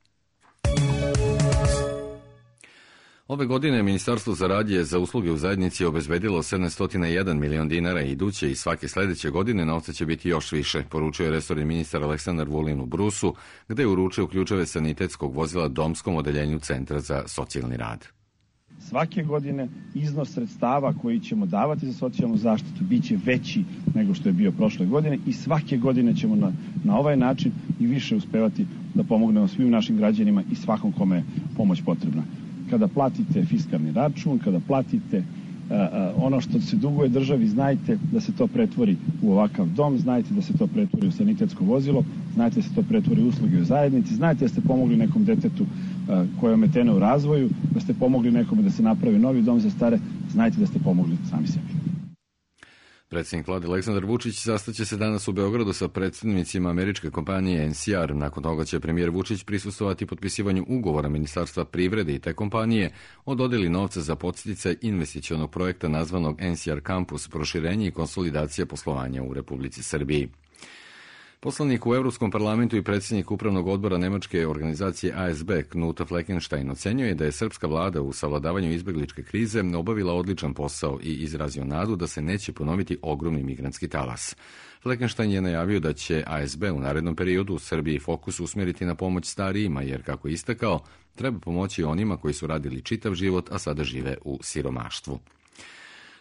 Ove godine Ministarstvo za rad je za usluge u zajednici obezbedilo 701 milion dinara i iduće i svake sledeće godine novca će biti još više, poručio je resorni ministar Aleksandar Vulin u Brusu, gde je uručio ključeve sanitetskog vozila domskom odeljenju Centra za socijalni rad. Svake godine iznos sredstava koji ćemo davati za socijalnu zaštitu biće veći nego što je bio prošle godine i svake godine ćemo na ovaj način i više uspevati da pomognemo svim našim građanima i svakom kome je pomoć potrebna. Kada platite fiskalni račun, kada platite ono što se duguje državi, znajte da se to pretvori u ovakav dom, znajte da se to pretvori u sanitetsko vozilo, znajte da se to pretvori u usluge u zajednici, znajte da ste pomogli nekom detetu koje je ometeno u razvoju, da ste pomogli nekome da se napravi novi dom za stare, znajte da ste pomogli sami sebi. Predsjednik vlade Aleksandar Vučić sastaće se danas u Beogradu sa predstavnicima američke kompanije NCR. Nakon toga će premijer Vučić prisustvovati potpisivanju ugovora Ministarstva privrede i te kompanije o dodeli novca za podsticaj investicionog projekta nazvanog NCR Campus, proširenje i konsolidacija poslovanja u Republici Srbiji. Poslanik u Evropskom parlamentu i predsjednik upravnog odbora nemačke organizacije ASB Knut Fleckenstein ocenjuje da je srpska vlada u savladavanju izbegličke krize obavila odličan posao i izrazio nadu da se neće ponoviti ogromni migrantski talas. Fleckenstein je najavio da će ASB u narednom periodu u Srbiji fokus usmjeriti na pomoć starijima, jer, kako je istakao, treba pomoći onima koji su radili čitav život, a sada žive u siromaštvu.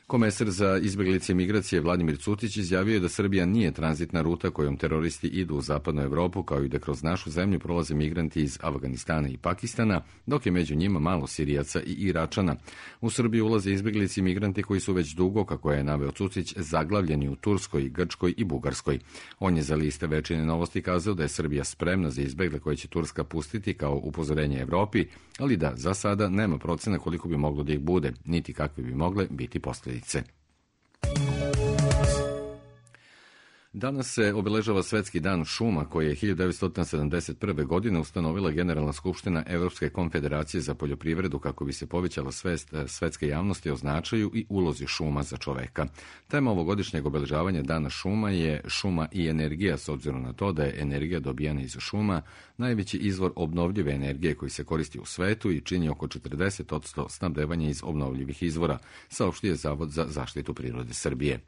Komesar za izbeglice i migracije Vladimir Cutić izjavio je da Srbija nije tranzitna ruta kojom teroristi idu u zapadnu Evropu, kao i da kroz našu zemlju prolaze migranti iz Afganistana i Pakistana, dok je među njima malo Sirijaca i Iračana. U Srbiju ulaze izbeglice i migranti koji su već dugo, kako je naveo Cutić, zaglavljeni u Turskoj, Grčkoj i Bugarskoj. On je za liste Večernje novosti kazao da je Srbija spremna za izbegle koje će Turska pustiti kao upozorenje Evropi, ali da za sada nema procena koliko bi moglo da ih bude, niti kakve bi mogle biti posljedice. Danas se obeležava Svetski dan šuma koji je 1971. godine ustanovila Generalna skupština Evropske konfederacije za poljoprivredu kako bi se povećala svest svetske javnosti o značaju i ulozi šuma za čoveka. Tema ovogodišnjeg obeležavanja Dana šuma je šuma i energija, s obzirom na to da je energija dobijana iz šuma najveći izvor obnovljive energije koji se koristi u svetu i čini oko 40% snabdevanja iz obnovljivih izvora, saopštio je Zavod za zaštitu prirode Srbije.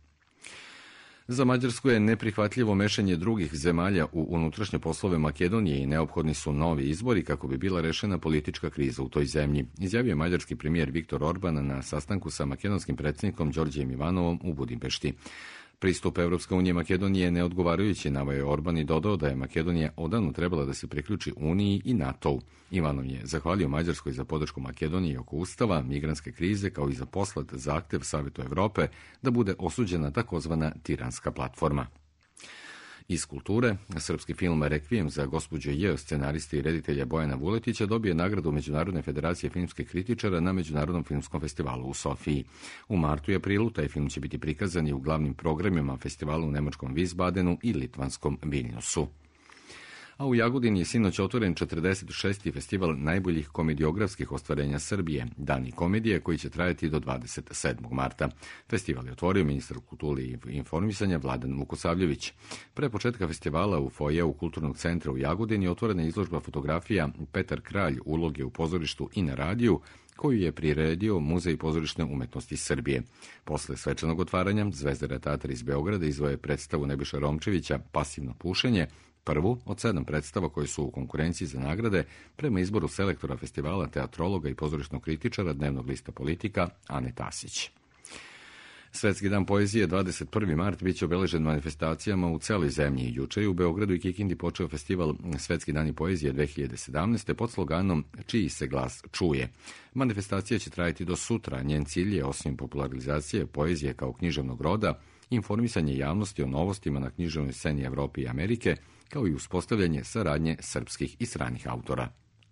Za Mađarsku je neprihvatljivo mešanje drugih zemalja u unutrašnje poslove Makedonije i neophodni su novi izbori kako bi bila rešena politička kriza u toj zemlji, izjavio je mađarski premijer Viktor Orban na sastanku sa makedonskim predsjednikom Đorđejem Ivanovom u Budimpešti. Pristup Evropske unije Makedonije je neodgovarajući, naveo je Orban i dodao da je Makedonija odavno trebala da se priključi Uniji i NATO-u. Ivanov je zahvalio Mađarskoj za podršku Makedoniji oko ustava, migrantske krize, kao i za poslat zahtev Savetu Evrope da bude osuđena takozvana tiranska platforma. Iz kulture, srpski film Rekvijem za gospođu J, scenariste i reditelja Bojana Vuletića, dobije nagradu Međunarodne federacije filmskih kritičara na Međunarodnom filmskom festivalu u Sofiji. U martu i aprilu taj film će biti prikazan i u glavnim programima festivalu u nemačkom Wiesbadenu i litvanskom Vilniusu. A u Jagodini je sinoć otvoren 46. festival najboljih komediografskih ostvarenja Srbije, Dani komedije, koji će trajati do 27. marta. Festival je otvorio ministar kulture i informisanja Vladan Vukosavljević. Pre početka festivala u fojeu Kulturnog centra u Jagodini otvorena je izložba fotografija Petar Kralj, uloge u pozorištu i na radiju, koju je priredio Muzej pozorišne umetnosti Srbije. Posle svečanog otvaranja, Zvezdara teatra iz Beograda izvoje predstavu Nebojše Romčevića Pasivno pušenje, prvu od 7 predstava koje su u konkurenciji za nagrade prema izboru selektora festivala, teatrologa i pozorišnog kritičara Dnevnog lista Politika Ane Tasić. Svetski dan poezije 21. mart biće obeležen manifestacijama u celoj zemlji. Juče je u Beogradu i Kikindi počeo festival Svetski dani poezije 2017. pod sloganom Čiji se glas čuje. Manifestacija će trajati do sutra. Njen cilj je, osim popularizacije poezije kao književnog roda, informisanje javnosti o novostima na književnoj sceni Evrope i Amerike, kao i uspostavljanje saradnje srpskih i stranih autora.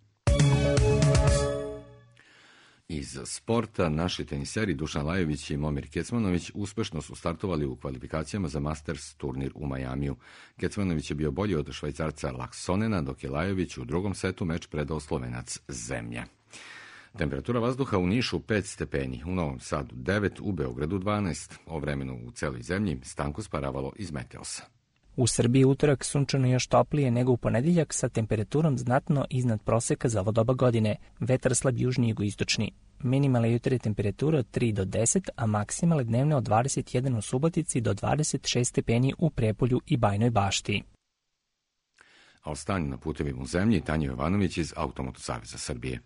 Iz sporta, naši teniseri Dušan Lajović i Momir Kecmanović uspešno su startovali u kvalifikacijama za Masters turnir u Majamiju. Kecmanović je bio bolji od Švajcarca Laksonena, dok je Lajović u drugom setu meč predao Slovenac Zemlja. Temperatura vazduha u Nišu 5 stepeni, u Novom Sadu 9, u Beogradu 12. O vremenu u celoj zemlji Stanko Sparavalo iz Meteosa. U Srbiji utorak sunčano još toplije nego u ponedeljak sa temperaturom znatno iznad proseka za ovo doba godine. Vetar slab južni jugoistočni. Minimalne jutarnje temperature od 3 do 10, a maksimalne dnevne od 21 u Subotici do 26 stepeni u Prijepolju i Bajnoj Bašti. A o stanju na putevima u zemlji Tanja Jovanović iz Automoto saveza Srbije.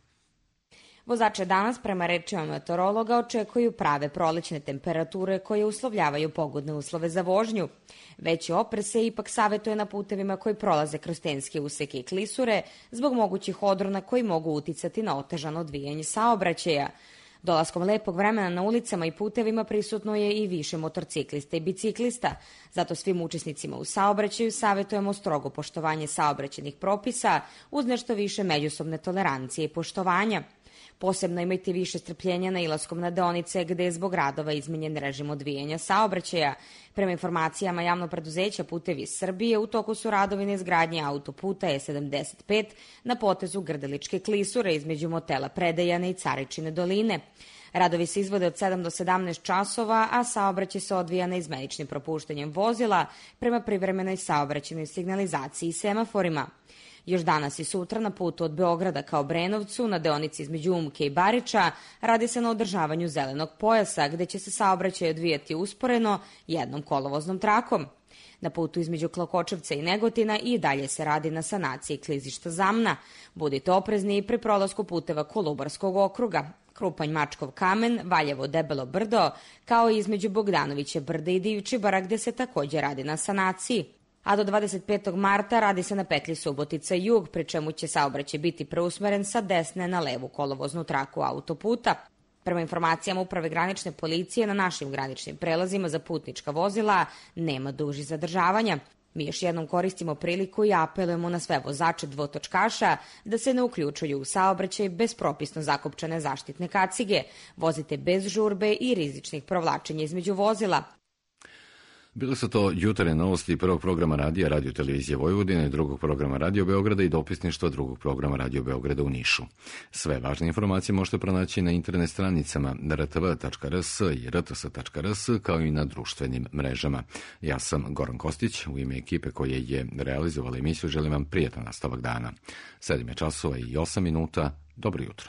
Vozače danas, prema rečima meteorologa, očekuju prave prolećne temperature koje uslovljavaju pogodne uslove za vožnju. Veći oprez se ipak savjetuje na putevima koji prolaze kroz tenske useke i klisure zbog mogućih odrona koji mogu uticati na otežano odvijanje saobraćaja. Dolaskom lepog vremena na ulicama i putevima prisutno je i više motorciklista i biciklista. Zato svim učesnicima u saobraćaju savjetujemo strogo poštovanje saobraćajnih propisa uz nešto više međusobne tolerancije i poštovanja. Posebno imajte više strpljenja nailaskom na deonice gde je zbog radova izmenjen režim odvijanja saobraćaja. Prema informacijama javnog preduzeća Putevi Srbije, u toku su radovi na izgradnji autoputa E75 na potezu Grdeličke klisure između motela Predejane i Caričine doline. Radovi se izvode od 7 do 17 časova, a saobraćaj se odvija neizmeničnim propuštanjem vozila prema privremenoj saobraćajnoj signalizaciji i semaforima. Još danas i sutra na putu od Beograda ka Obrenovcu, na deonici između Umke i Bariča, radi se na održavanju zelenog pojasa, gde će se saobraćaj odvijati usporeno jednom kolovoznom trakom. Na putu između Klokočevca i Negotina i dalje se radi na sanaciji klizišta Zamna. Budite oprezni i pri prolasku puteva Kolubarskog okruga. Krupanj Mačkov kamen, Valjevo Debelo brdo, kao i između Bogdanovića brda i Divčibara gde se takođe radi na sanaciji. A do 25. marta radi se na petlji Subotica jug, pri čemu će saobraćaj biti preusmeren sa desne na levu kolovoznu traku autoputa. Prema informacijama Uprave granične policije, na našim graničnim prelazima za putnička vozila nema dužih zadržavanja. Mi još jednom koristimo priliku i apelujemo na sve vozače dvotočkaša da se ne uključuju u saobraćaj bez propisno zakopčane zaštitne kacige. Vozite bez žurbe i rizičnih provlačenja između vozila. Bile su to jutarnje novosti prvog programa radija Radio Televizije Vojvodine, drugog programa Radio Beograda i dopisništva drugog programa Radio Beograda u Nišu. Sve važne informacije možete pronaći na internet stranicama rtv.rs i rts.rs kao i na društvenim mrežama. Ja sam Goran Kostić, u ime ekipe koje je realizovala emisiju želim vam prijatan nastavak dana. 7:08, dobro jutro.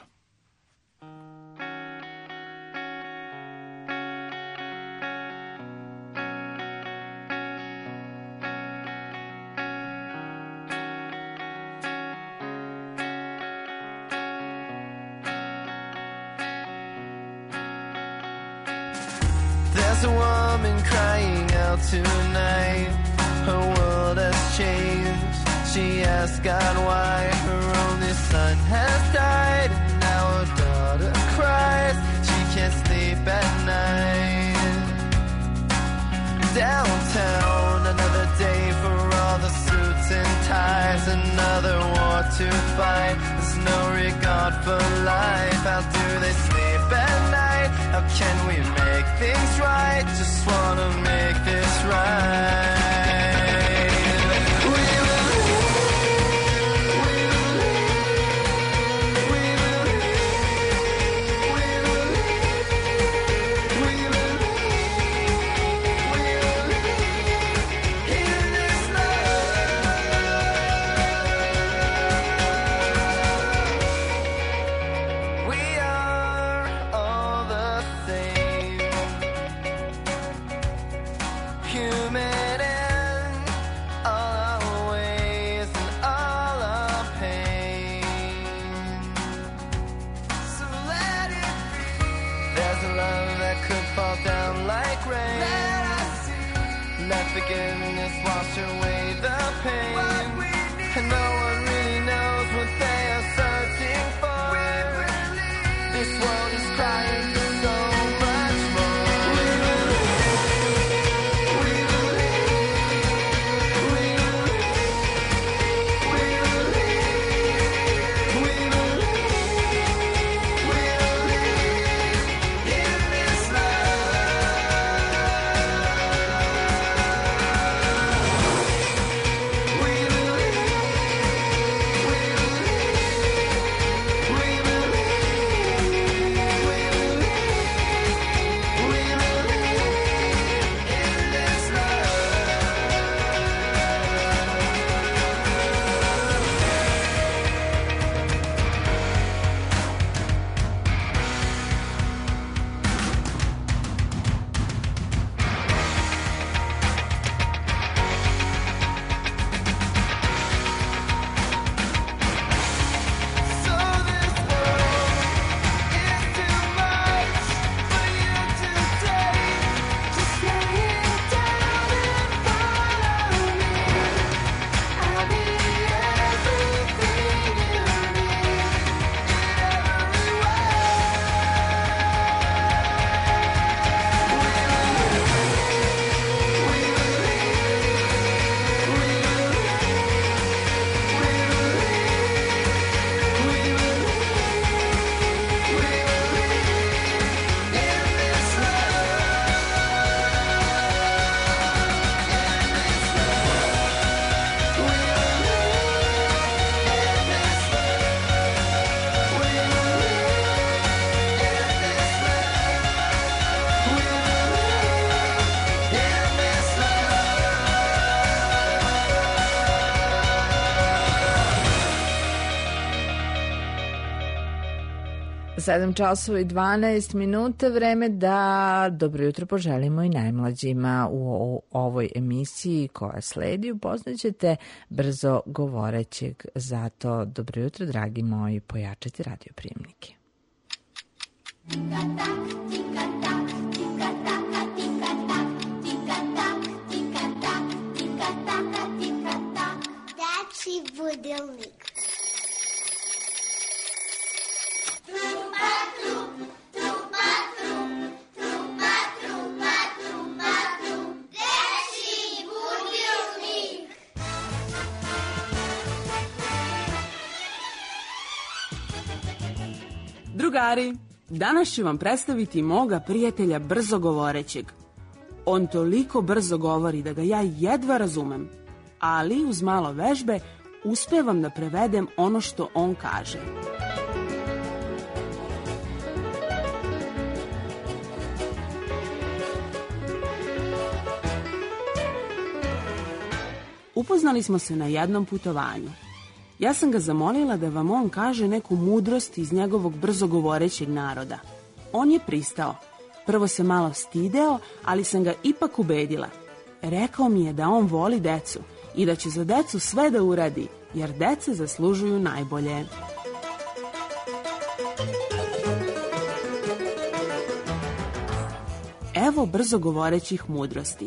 There's a woman crying out tonight. Her world has changed. She asked God why her only son has died. And now her daughter cries. She can't sleep at night. Downtown, another day for all the suits and ties. Another war to fight. There's no regard for life. How do they sleep at night? How can we make things right? Just wanna make this right. Forgiveness wash away the pain. And no one really knows what they are searching for. This world is crying for so much more. We believe, we believe, we believe, we believe, we believe, we believe in this love. Sedam časova i 12 minuta, vreme da dobro jutro poželimo i najmlađima u ovoj emisiji koja sledi. Upoznaćete brzo govorećeg, zato dobro jutro, dragi moji, pojačajte radioprijemnike. Dečiji budilnik. Drugari, danas ću vam predstaviti moga prijatelja brzogovorećeg. On toliko brzo govori da ga ja jedva razumem, ali uz malo vežbe uspevam da prevedem ono što on kaže. Upoznali smo se na jednom putovanju. Ja sam ga zamolila da vam on kaže neku mudrost iz njegovog brzogovorećeg naroda. On je pristao. Prvo se malo stideo, ali sam ga ipak ubedila. Rekao mi je da on voli decu i da će za decu sve da uradi, jer deca zaslužuju najbolje. Evo brzogovorećih mudrosti.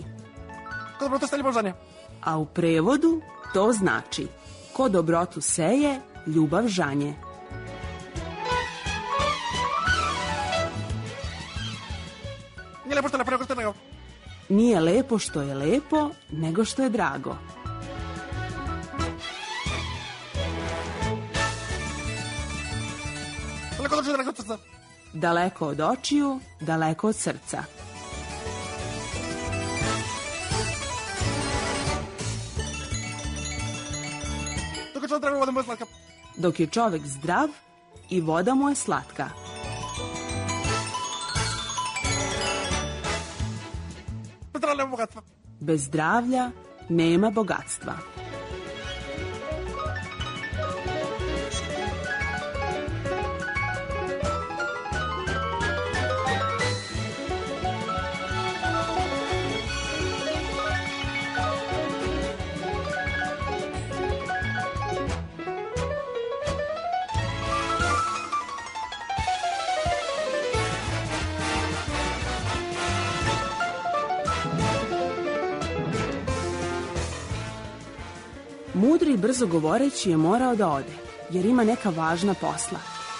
A u prevodu to znači: ko dobrotu seje, ljubav žanje. Nije lepo što je lepo, nego što je drago. Daleko od očiju, daleko od srca. Dok je čovek zdrav, i voda mu je slatka. Bez zdravlja nema bogatstva. Mudri i brzo govoreći je morao da ode, jer ima neka važna posla.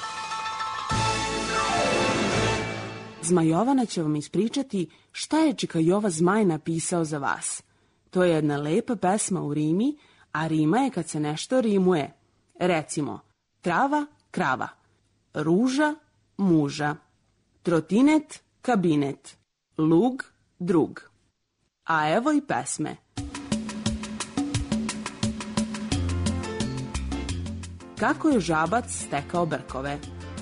Zmajovana će vam ispričati šta je Čika Jova Zmaj napisao za vas. To je jedna lepa pesma u rimi, a rima je kad se nešto rimuje. Recimo, trava, krava, ruža, muža, trotinet, kabinet, lug, drug. A evo i pesme. Kako je žabac stekao brkove?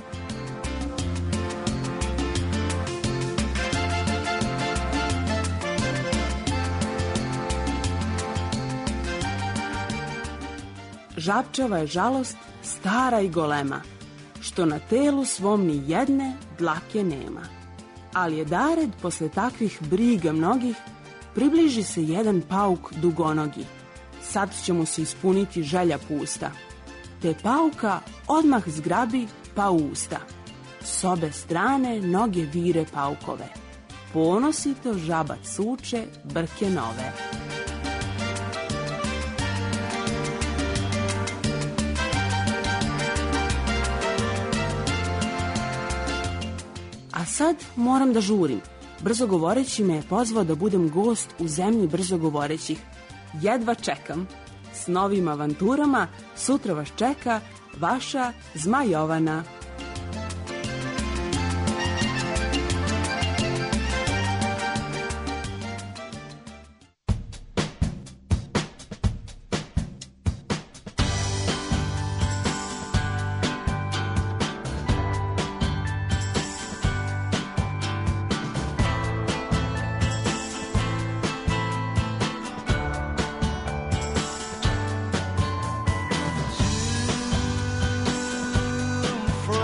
Žabčeva je žalost stara i golema, što na telu svom ni jedne dlake nema. Ali je dared posle takvih briga mnogih, približi se jedan pauk dugonogi. Sad će mu se ispuniti želja pusta. Te pauka odmah zgrabi pa u usta. S obe strane noge vire paukove. Ponosito žabac suče brke nove. A sad moram da žurim. Brzogovoreći me je pozvao da budem gost u zemlji brzogovorećih. Jedva čekam. S novim avanturama sutra vas čeka vaša Zmaj Jovana. From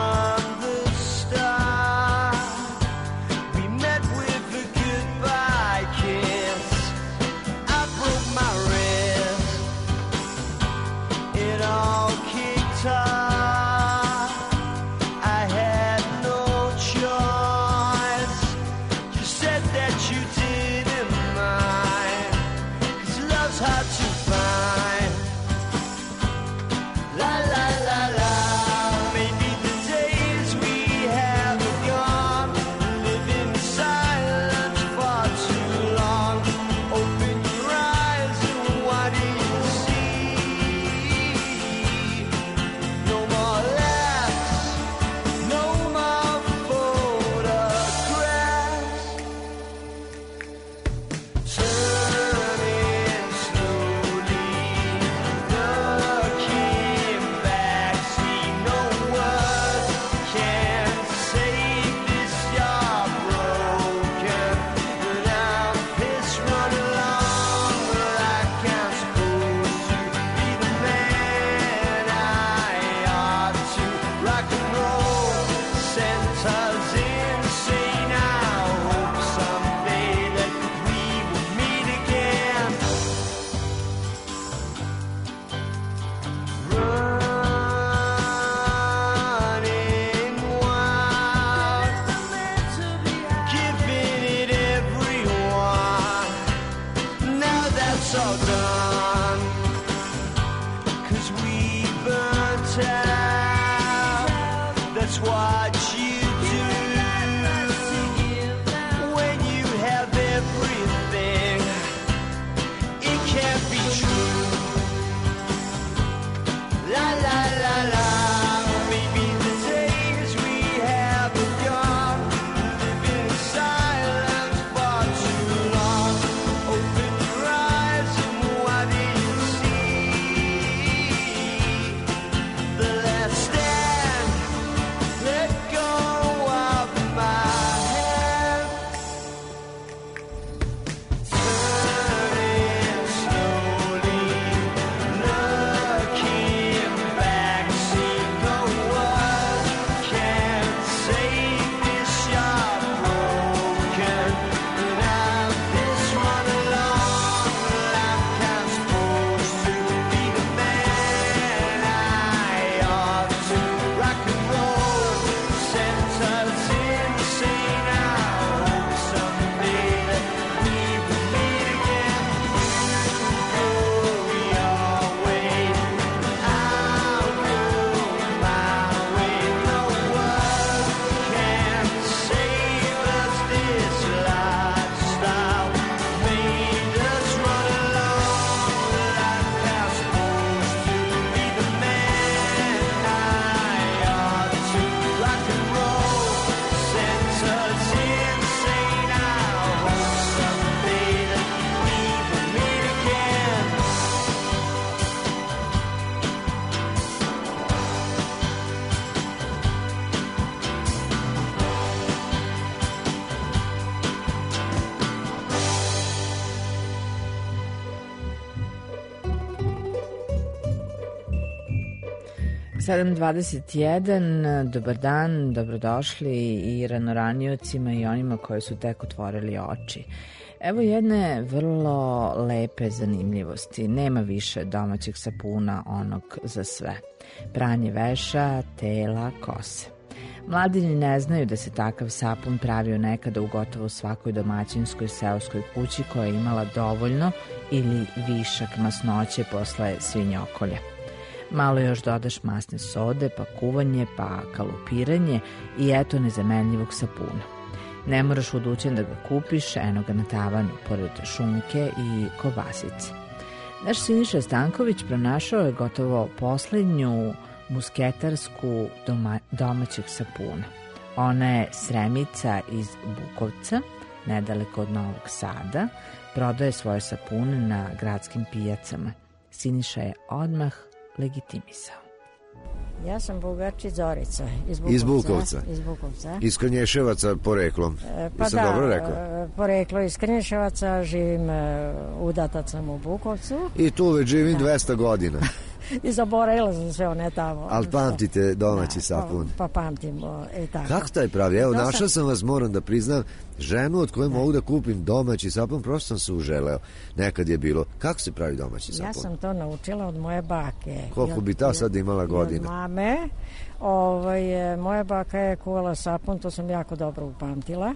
7:21, dobar dan, dobrodošli i ranoriocima i onima koji su tek otvorili oči. Evo jedne vrlo lepe zanimljivosti. Nema više domaćeg sapuna onog za sve. Pranje veša, tela, kose. Mladi ne znaju da se takav sapun pravio nekada u gotovo svakoj domaćinskoj seoskoj kući koja je imala dovoljno ili višak masnoće posle svinjokolja. Malo još dodaš masne sode, pa kuvanje, pa kalupiranje i eto nezamenljivog sapuna. Ne moraš u dućan da ga kupiš, eno ga na tavanu, pored šunke i kobasice. Naš Siniša Stanković pronašao je gotovo poslednju musketarsku domaćeg sapuna. Ona je Sremica iz Bukovca, nedaleko od Novog Sada, prodaje svoje sapune na gradskim pijacama. Siniša je odmah legitimisao. Ja sam Bugači Zorica iz Bukovca. Iz Krnješevaca poreklom. Pa Jesam dobro rekao? Poreklo iz Krnješevaca, živim udata sam u Bukovcu. I tu već živim 200 godina. I zaboravila sam sve one tamo. Ali pamtite domaći sapun. Pa pamtimo. Tako. Kako taj pravi? Evo, našao sam vas, moram da priznam, ženu od koje mogu da kupim domaći sapun, prosto sam se uželeo. Nekad je bilo. Kako se pravi domaći sapun? Ja sam to naučila od moje bake. Koliko bi ta sad imala godina? Od mame. Moja baka je kuvala sapun, to sam jako dobro upamtila.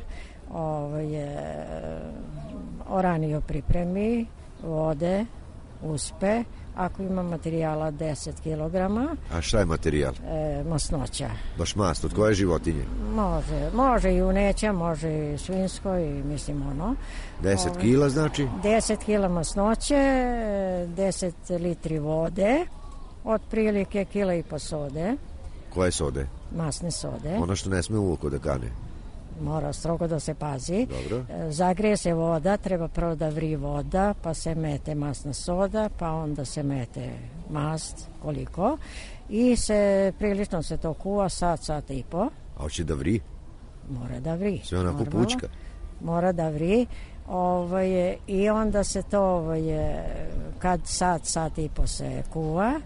Oranio pripremi, vode, uspe. Ako ima materijala 10 kg. A šta je materijal? Masnoća. Baš mast, od koje životinje? Može i juneća, može i svinjsko i mislim ono. 10 kila znači? 10 kila masnoće, 10 litri vode, otprilike kila i po sode. Koje sode? Masne sode. Ono što ne sme u oko da kane. Mora strogo da se pazi. Dobro. Zagrije se voda, treba prvo da vri voda, pa se mete masna soda, pa onda se mete mast, koliko. I prilično se to kuva sat i po. A hoće da vri? Mora da vri. Sve onako pučka? Mora da vri. I onda se to, kad sat i po se kuva,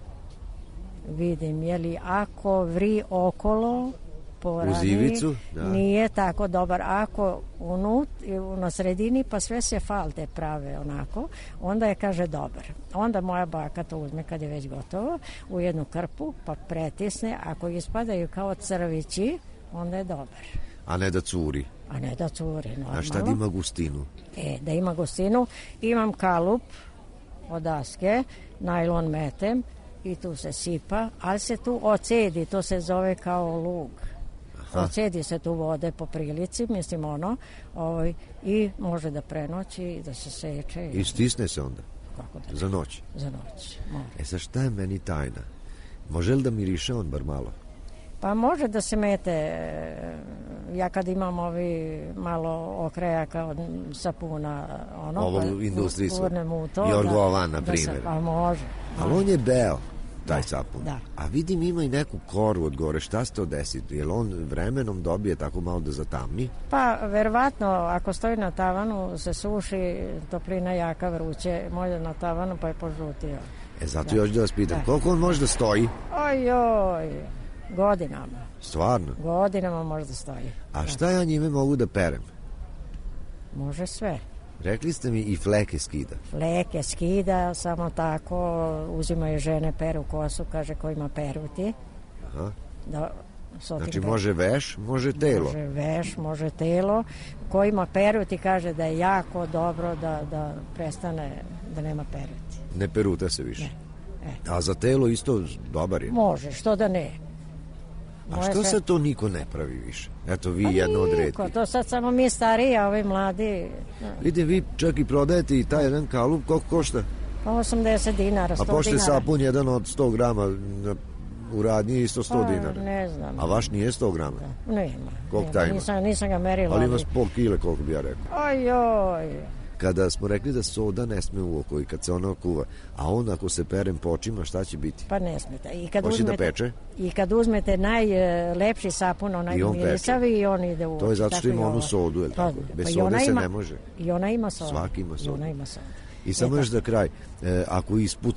vidim, jeli ako vri okolo, porani, nije tako dobar. Ako na sredini pa sve se falte prave onako, onda je kaže dobar. Onda moja baka to uzme kad je već gotovo u jednu krpu pa pretisne, ako ispadaju kao crvići onda je dobar. A ne da curi? A ne da curi, normalno. A šta da ima gustinu? Da ima gustinu, imam kalup od daske, najlon metem i tu se sipa, ali se tu ocedi, to se zove kao lug. Ocedi se tu vode po prilici, mislim i može da prenoći i da se seče. I stisne se onda? Kako da? Za noć? Za noć, može. Sad šta je meni tajna? Može li da miriše on bar malo? Pa može da se mete, ja kad imam malo okrajaka od sapuna, ovo industrijsko, to, Jorgovan, na primjer. Pa može. Ali on je beo, taj sapun. Da. A vidim ima i neku koru od gore, šta se to desi? Jel on vremenom dobije tako malo da zatamni? Pa verovatno, ako stoji na tavanu se suši, toplina jaka, vruće, može na tavanu pa je požutio. Zato još da vas pitam, koliko on može da stoji? Ojoj, godinama. Stvarno? Godinama može da stoji. A šta ja njime mogu da perem? Može sve. Rekli ste mi i fleke skida. Fleke skida, samo tako uzimaju žene, peru kosu, kaže ko ima peruti. Aha. Znači može veš, može telo. Može veš, može telo. Ko ima peruti kaže da je jako dobro da prestane da nema peruti. Ne peruta se više. Ne. A za telo isto dobar je? Može, što da ne. A što sad to niko ne pravi više? Eto vi jedno od retkih. To sad samo mi stariji, a ovi mladi. Vidite, vi čak i prodajete i taj jedan kalup, koliko košta? Pa 80 dinara, 100 dinara. A pošto je sapun jedan od 100 grama u radnji isto 100 dinara? Ne znam. A vaš nije 100 grama? Nema. Koliko taj ima? Nisam ga merila. Ali ima pol kile, koliko bi ja rekao. Ojoj. Kada smo rekli da soda ne sme u oko i kad se ona kuva, a on ako se perem počima, šta će biti? Pa ne smete. Hoće da peče? I kad uzmete najlepši sapun, onaj mirisavi i on ide u... To je zato što ima onu sodu, je li tako? Bez sode se ne može. I ona ima sodu. Svaki ima sodu. I ona ima sodu. I samo još za kraj, ako ispuca,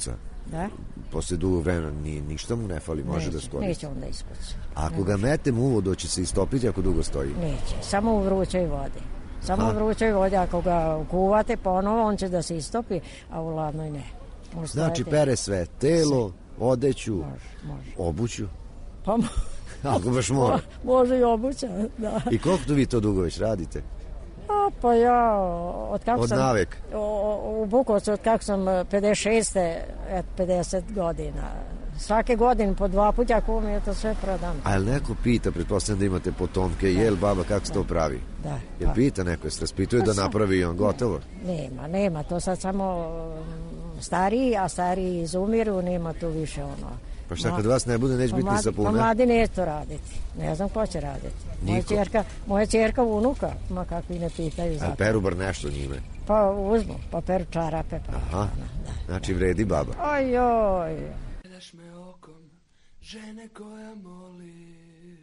Da? Posle dugog vremena ništa mu ne fali, može da skoristi. Neće onda ispući. Ako ga metemo u vodu, će se istopiti ako dugo stoji? Neće, samo u vrućoj vodi. Samo u vrućoj vodi, ako ga kuvate ponovo, on će da se istopi, a u ladnoj ne. Znači pere sve, telo, odeću, obuću? Pa ako baš mora. Može i obuća, da. I koliko vi to dugo već radite? Pa ja, od navek. U Bukovcu, od kako sam 56. 50 godina. Svake godine po 2 puta ako je to sve prodam. A jel neko pita, pretpostavljam da imate potomke, jel baba kako se to pravi? Da. Jel pita neko, se raspituje da napravi i on gotovo? Nema, to sad samo stariji, a stariji izumiru, nema tu više ono. Pa šta kad vas ne bude, neće biti sapuna? Pa mladi neće to raditi, ne znam ko će raditi. Moja čerka, unuka, ma kakvi ne pitaju. A peru bar nešto njime? Pa uzmu, pa peru čarape. Aha, znači vredi baba. Ojoj. Gledaš me okom žene koja moli,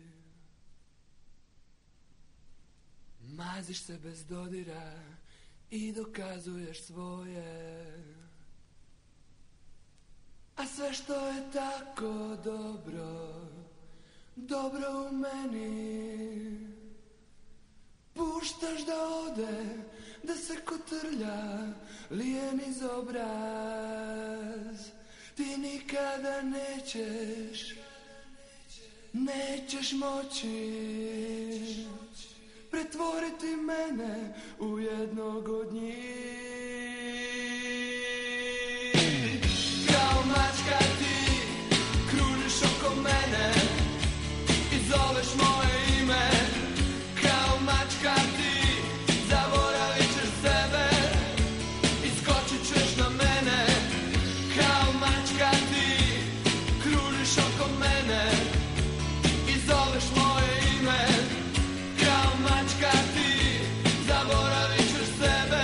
maziš se bez dodira i dokazuješ svoje, a sve što je tako dobro u meni puštaš da ode, da se kotrlja lijen iz obraz. Ti nikada nećeš moći pretvoriti mene u jednog od njih. Kao mačka ti kružiš oko mene i zoveš moje ime. Kao mačka ti zaboravit ćeš sebe i skočit ćeš na mene. Kao mačka ti kružiš oko mene i zoveš moje ime. Kao mačka ti zaboravit ćeš sebe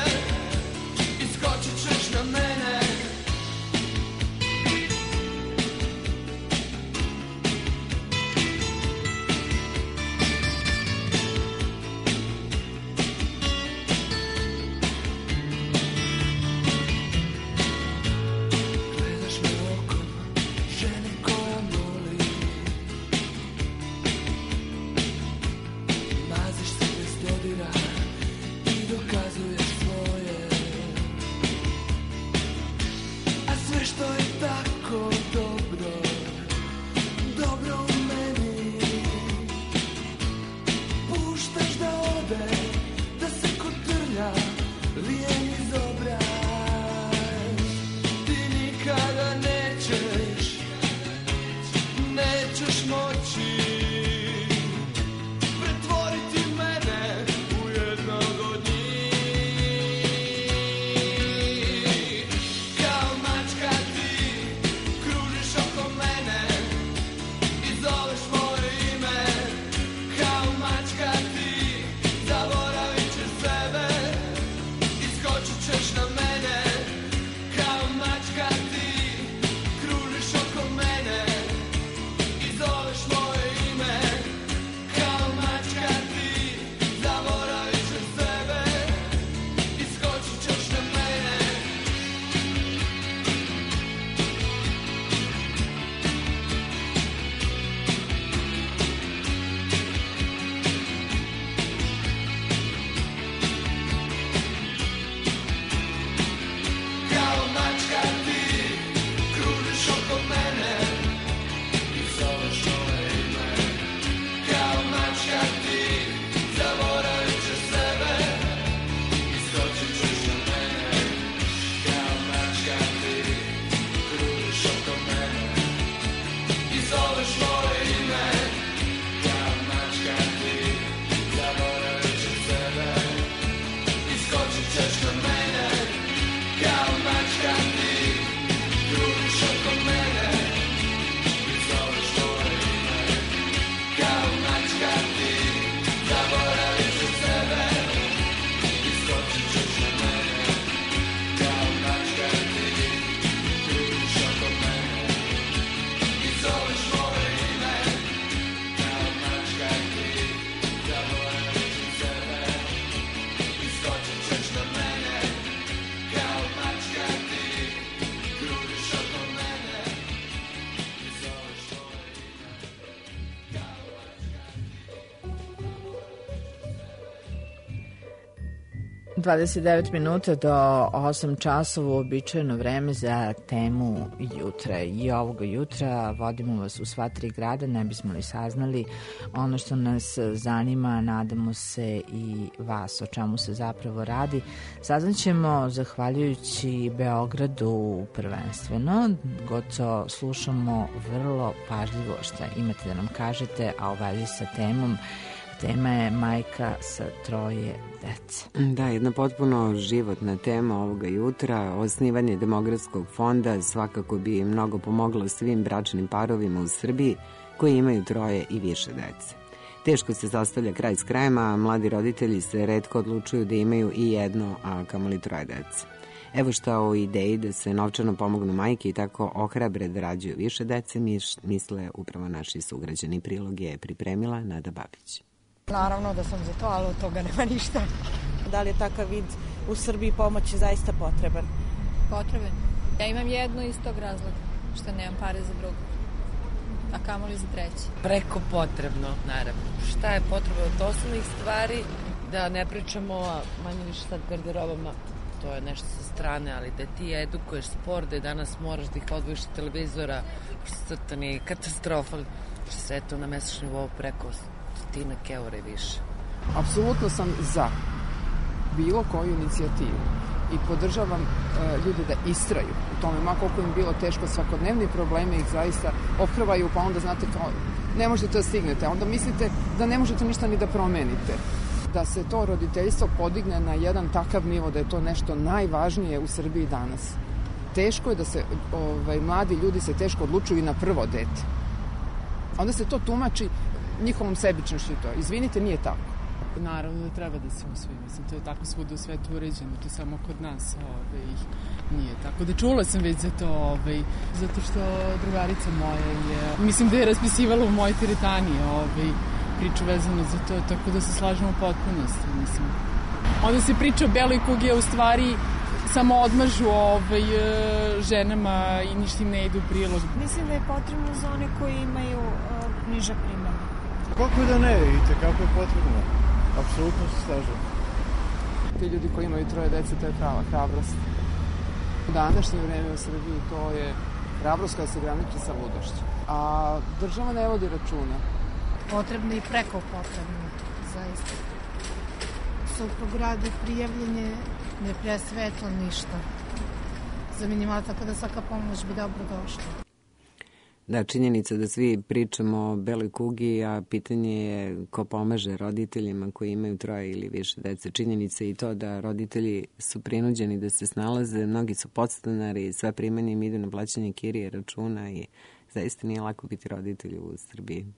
29 minuta do 8 časova, uobičajeno vreme za temu jutra. I ovoga jutra vodimo vas u sva 3 grada, ne bismo li saznali ono što nas zanima, nadamo se i vas o čemu se zapravo radi. Saznaćemo zahvaljujući Beogradu prvenstveno, gotovo slušamo vrlo pažljivo šta imate da nam kažete, a u vezi sa temom. Tema je majka sa 3 dece. Da, jedna potpuno životna tema ovoga jutra. Osnivanje demografskog fonda svakako bi mnogo pomoglo svim bračnim parovima u Srbiji koji imaju 3 i više dece. Teško se sastavlja kraj s krajem, a mladi roditelji se retko odlučuju da imaju i 1, a kamoli 3 dece. Evo šta o ideji da se novčano pomognu majke i tako ohrabre da rađaju više dece misle upravo naši sugrađani. Prilog je pripremila Nada Babić. Naravno da sam za to, ali od toga nema ništa. Da li je takav vid u Srbiji pomoći zaista potreban? Potreban. Ja imam jedno iz tog razloga, što nemam pare za drugo, a kamoli za 3. Preko potrebno, naravno. Šta je potrebno od osnovnih stvari, da ne pričamo manje više sad garderobama, to je nešto sa strane, ali da ti edukuješ sport, da danas moraš da ih odvojiš od televizora, što to nije katastrofa, što sve to na mesečnom nivou preko 100 eura i više. Apsolutno sam za bilo koju inicijativu i podržavam ljude da istraju u tome, ma koliko im bilo teško, svakodnevni problemi ih zaista ophrvaju, pa onda znate kao ne možete da stignete, onda mislite da ne možete ništa ni da promenite. Da se to roditeljstvo podigne na jedan takav nivo da je to nešto najvažnije u Srbiji danas. Teško je da se mladi ljudi se teško odlučuju i na prvo dete. Onda se to tumači njihovom sebičnošću to. Izvinite, nije tako. Naravno da treba da se usvoji. Mislim, to je tako svuda u svetu uređeno. To samo kod nas nije tako. Da čula sam već za to, zato što drugarica moja je, mislim da je raspisivala u mojoj teretani priču vezano za to, tako da se slažemo u potpunosti. Mislim. Onda se priča o beloj kugi, a u stvari samo odmažu ženama i ništa im ne ide u prilog. Mislim da je potrebno za one koji imaju niža primanja. Kako da ne, vidite kako je potrebno. Apsolutno se slažem. Ti ljudi koji imaju 3 dece, to je prava hrabrost. U današnje vreme u Srbiji to je hrabrost koja se graniči sa ludošću. A država ne vodi računa. Potrebno i preko potrebno, zaista. Suprug radi prijavljenje, ne presvetlo ništa. Za minimal, tako da svaka pomoć bi dobro došla. Da, činjenica da svi pričamo o beloj kugi, a pitanje je ko pomaže roditeljima koji imaju 3 ili više dece. Činjenica je i to da roditelji su prinuđeni da se snalaze, mnogi su podstanari, sve primanje im idu na plaćanje kirije, računa i zaista nije lako biti roditelj u Srbiji.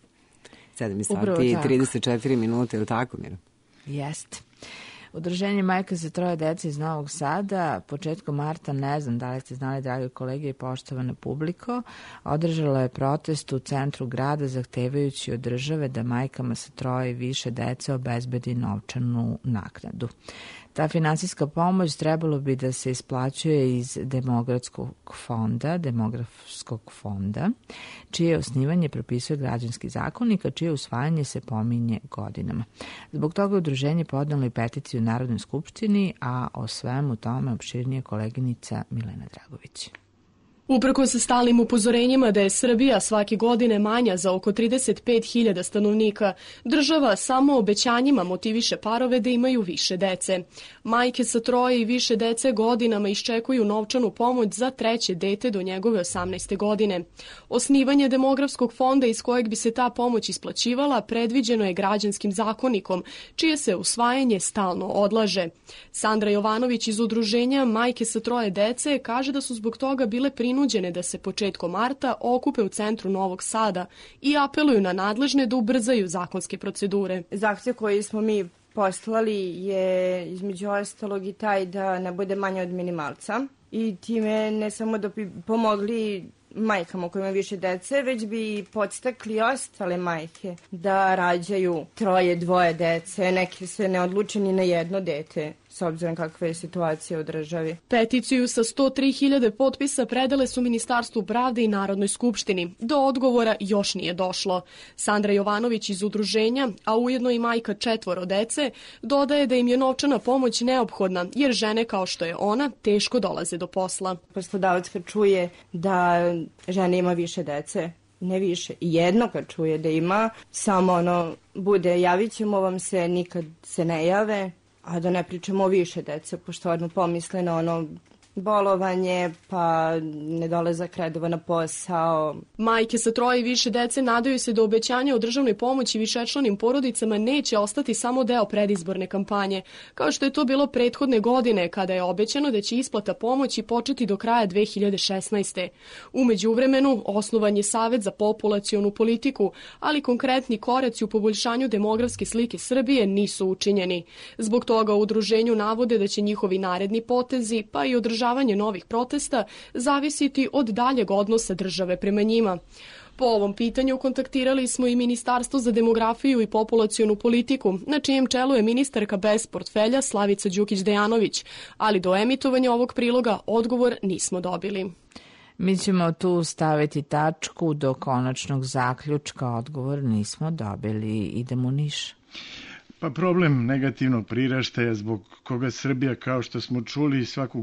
7 sati i 34 minute, je li tako, Miro? Jeste. Udruženje Majka za 3 dece iz Novog Sada početkom marta, ne znam da li ste znali, dragi kolege i poštovana publiko, održalo je protest u centru grada zahtevajući od države da majkama sa 3 i više dece obezbedi novčanu naknadu. Ta finansijska pomoć trebalo bi da se isplaćuje iz demografskog fonda, čije osnivanje propisuje građanski zakonik, a čije usvajanje se pominje godinama. Zbog toga udruženje podnelo i peticiju Narodnoj skupštini, a o svemu tome opširnije koleginica Milena Dragović. Uprkos stalnim upozorenjima da je Srbija svake godine manja za oko 35.000 stanovnika, država samo obećanjima motiviše parove da imaju više dece. Majke sa 3 i više dece godinama iščekuju novčanu pomoć za 3. dete do njegove 18. godine. Osnivanje demografskog fonda iz kojeg bi se ta pomoć isplaćivala predviđeno je građanskim zakonikom, čije se usvajanje stalno odlaže. Sandra Jovanović iz udruženja Majke sa 3 dece kaže da su zbog toga bile prinuđene da se početkom marta okupe u centru Novog Sada i apeluju na nadležne da ubrzaju zakonske procedure. Zahtev koji smo mi poslali je između ostalog i taj da ne bude manje od minimalca i time ne samo da bi pomogli majkama koji imaju više dece, već bi podstakli ostale majke da rađaju 3, 2 dece, neke se ne odluče ni na 1 dete. s obzirom kakva je situacija u državi. Peticiju sa 103.000 potpisa predale su Ministarstvu pravde i Narodnoj skupštini. Do odgovora još nije došlo. Sandra Jovanović iz udruženja, a ujedno i majka 4 dece, dodaje da im je novčana pomoć neophodna, jer žene kao što je ona teško dolaze do posla. Poslodavac kad čuje da žena ima više dece, ne više, jedno kad čuje da ima, samo bude javit ćemo vam se, nikad se ne jave, a da ne pričamo o više dece, pošto pomisle na bolovanje, pa nedolazak redova na posao. Majke sa 3 i više dece nadaju se da obećanja o državnoj pomoći višečlanim porodicama neće ostati samo deo predizborne kampanje, kao što je to bilo prethodne godine, kada je obećano da će isplata pomoći početi do kraja 2016. U međuvremenu osnovan je Savet za populacionu politiku, ali konkretni koraci u poboljšanju demografske slike Srbije nisu učinjeni. Zbog toga u udruženju navode da će njihovi naredni potezi, pa i održavanje novih protesta, zavisiti od daljeg odnosa države prema njima. Po ovom pitanju kontaktirali smo i Ministarstvo za demografiju i populacionu politiku, na čijem čelu je ministarka bez portfelja Slavica Đukić-Dejanović, ali do emitovanja ovog priloga odgovor nismo dobili. Mi ćemo tu staviti tačku, do konačnog zaključka odgovor nismo dobili. Idemo u Niš. Pa problem negativnog priraštaja zbog koga Srbija, kao što smo čuli, svaku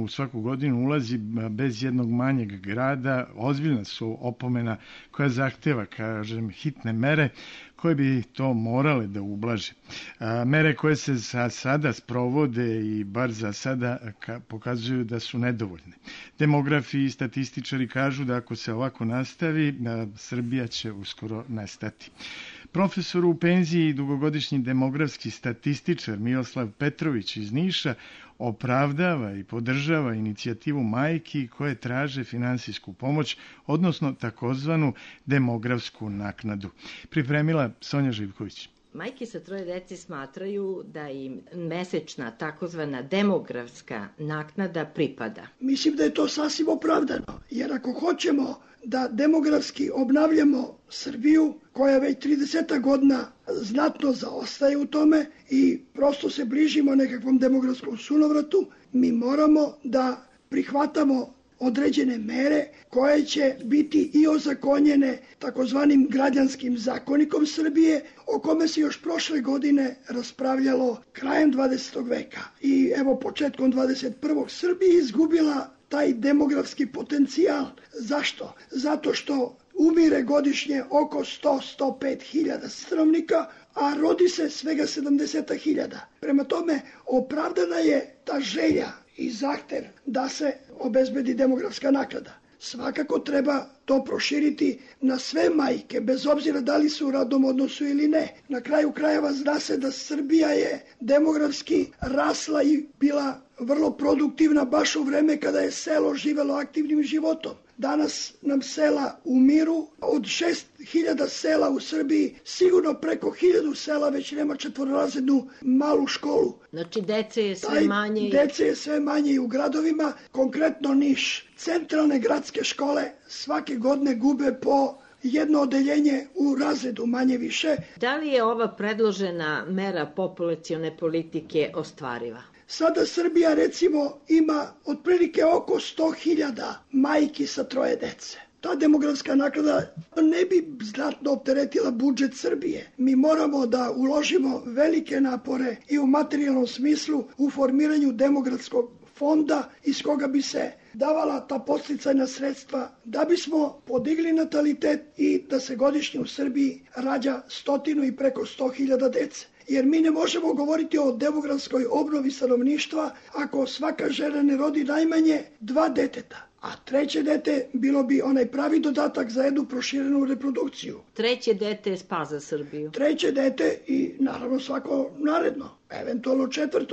godinu ulazi bez jednog manjeg grada, ozbiljna su opomena koja zahteva, hitne mere koje bi to morale da ublaže. Mere koje se za sada sprovode i bar za sada pokazuju da su nedovoljne. Demografi i statističari kažu da ako se ovako nastavi, Srbija će uskoro nestati. Profesor u penziji i dugogodišnji demografski statističar Miroslav Petrović iz Niša opravdava i podržava inicijativu majki koje traže finansijsku pomoć, odnosno takozvanu demografsku naknadu. Pripremila Sonja Živković. Majke sa 3 dece smatraju da im mesečna takozvana demografska naknada pripada. Mislim da je to sasvim opravdano, jer ako hoćemo da demografski obnavljamo Srbiju, koja već 30 godina znatno zaostaje u tome i prosto se bližimo nekakvom demografskom sunovratu, mi moramo da prihvatamo određene mere koje će biti i ozakonjene takozvanim građanskim zakonikom Srbije, o kome se još prošle godine raspravljalo krajem 20. veka. I evo početkom 21. Srbija izgubila taj demografski potencijal. Zašto? Zato što umire godišnje oko 100-105 hiljada stanovnika, a rodi se svega 70 hiljada. Prema tome, opravdana je ta želja i zahtev da se obezbedi demografska naknada. Svakako treba to proširiti na sve majke, bez obzira da li su u radnom odnosu ili ne. Na kraju krajeva zna se da Srbija je demografski rasla i bila vrlo produktivna baš u vreme kada je selo živelo aktivnim životom. Danas nam sela umiru, od 6.000 sela u Srbiji sigurno preko 1.000 sela već nema četvororazrednu malu školu. Znači dece je sve manje. Dece je sve manje i u gradovima, konkretno Niš. Centralne gradske škole svake godine gube po jedno odeljenje u razredu, manje više. Da li je ova predložena mera populacione politike ostvariva? Sada Srbija recimo ima otprilike oko 100.000 majki sa 3 dece. Ta demografska naknada ne bi znatno opteretila budžet Srbije. Mi moramo da uložimo velike napore i u materijalnom smislu u formiranju demografskog fonda iz koga bi se davala ta podsticajna sredstva da bismo podigli natalitet i da se godišnje u Srbiji rađa 100 i preko 100.000 dece. Jer mi ne možemo govoriti o demografskoj obnovi stanovništva ako svaka žena ne rodi najmanje 2 deteta. A 3. dete bilo bi onaj pravi dodatak za jednu proširenu reprodukciju. 3. dete je spas za Srbiju. 3. dete i naravno svako naredno, eventualno 4.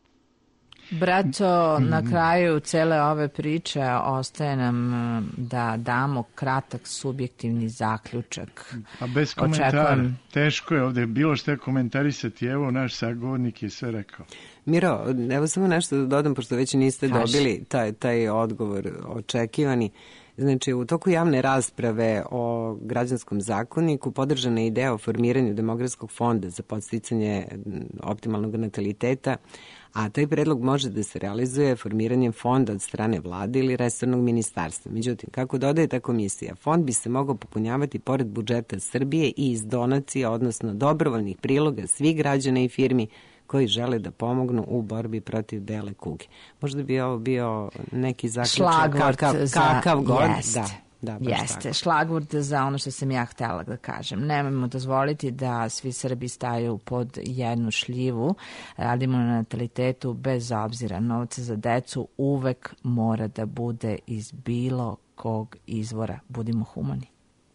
Braco, na kraju cele ove priče ostaje nam da damo kratak subjektivni zaključak. A bez komentara, teško je ovde bilo što komentarisati, evo naš sagovornik je sve rekao. Miro, evo samo nešto da dodam, pošto već niste dobili taj odgovor očekivani. Znači, u toku javne rasprave o građanskom zakoniku podržana je ideja o formiranju demografskog fonda za podsticanje optimalnog nataliteta, A taj predlog može da se realizuje formiranjem fonda od strane vlade ili resornog ministarstva. Međutim, kako dodaje ta komisija, fond bi se mogao popunjavati pored budžeta Srbije i iz donacija, odnosno dobrovoljnih priloga svih građana i firmi koji žele da pomognu u borbi protiv bele kuge. Možda bi ovo bio neki zaključak kakav god. Jeste, šlagvort za ono što sam ja htela da kažem. Nemojmo dozvoliti da svi Srbi staju pod jednu šljivu. Radimo na natalitetu bez obzira. Novca za decu uvek mora da bude iz bilo kog izvora. Budimo humani.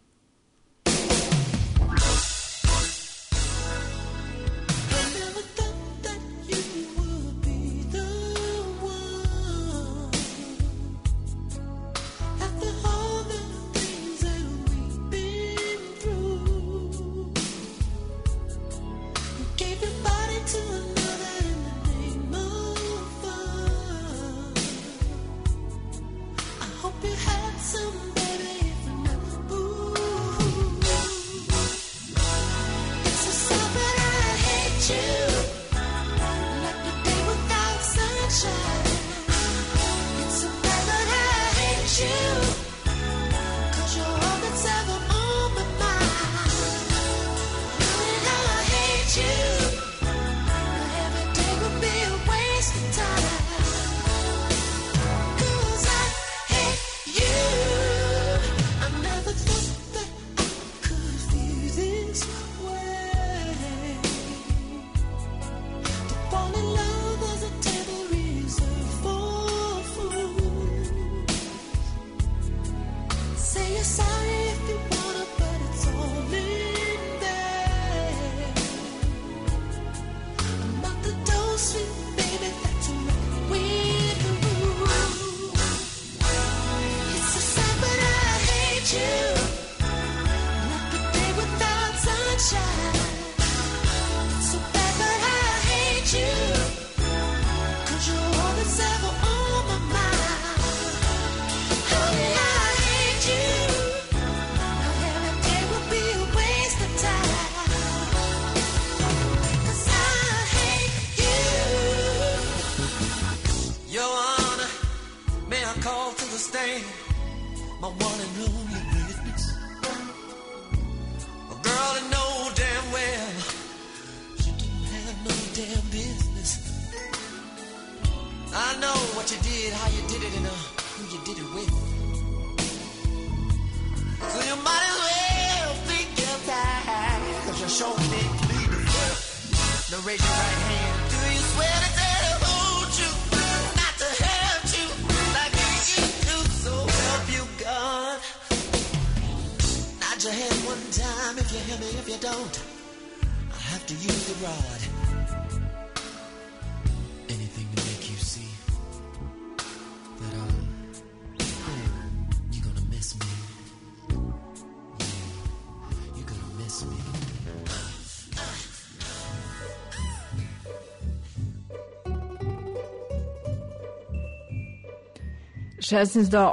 Šesnaest do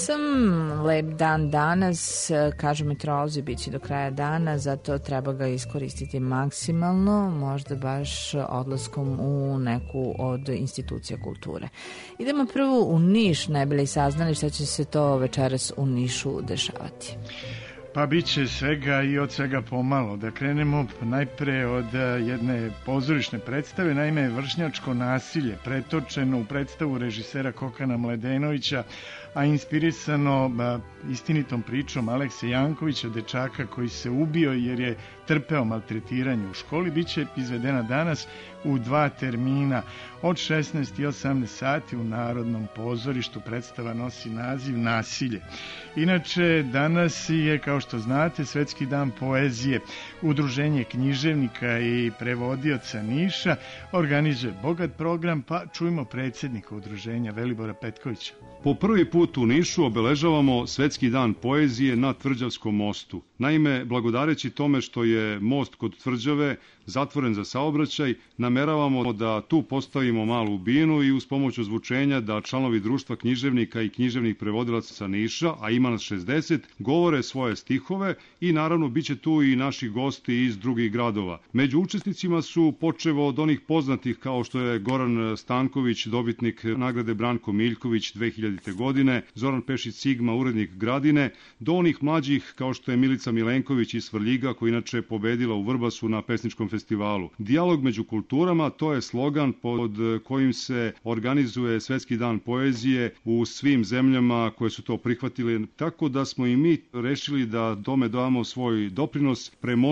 8, lep dan danas, kažu meteorolozi, bit će do kraja dana, zato treba ga iskoristiti maksimalno, možda baš odlaskom u neku od institucija kulture. Idemo prvo u Niš, ne bili saznali šta će se to večeras u Nišu dešavati. Pa bit će svega i od svega pomalo. Da krenemo najpre od jedne pozorišne predstave, naime vršnjačko nasilje pretočeno u predstavu režisera Kokana Mladenovića, a inspirisano istinitom pričom Alekse Jankovića, dečaka koji se ubio jer je trpeo maltretiranje u školi, bit će izvedena danas u 2 termina od 16 i 18 sati u Narodnom pozorištu. Predstava nosi naziv Nasilje. Inače, danas je, kao što znate, Svetski dan poezije. Udruženje književnika i prevodioca Niša organizuje bogat program, pa čujmo predsjednika udruženja Velibora Petkovića. Po prvi put u Nišu obeležavamo Svetski dan poezije na Tvrđavskom mostu. Naime, blagodareći tome što je most kod Tvrđave zatvoren za saobraćaj, na nameravamo da tu postavimo malu binu i uz pomoć ozvučenja da članovi društva književnika i književnih prevodilaca sa Niša, a ima nas 60, govore svoje stihove i naravno bit će tu i naši gosti iz drugih gradova. Među učesnicima su počevo od onih poznatih kao što je Goran Stanković, dobitnik nagrade Branko Miljković 2000. godine, Zoran Pešić Sigma, urednik Gradine, do onih mlađih kao što je Milica Milenković iz Svrljiga, koja inače pobedila u Vrbasu na pesničkom festivalu. Dijalog među kulturama, to je slogan pod kojim se organizuje Svetski dan poezije u svim zemljama koje su to prihvatile, tako da smo i mi rešili da tome damo svoj doprinos.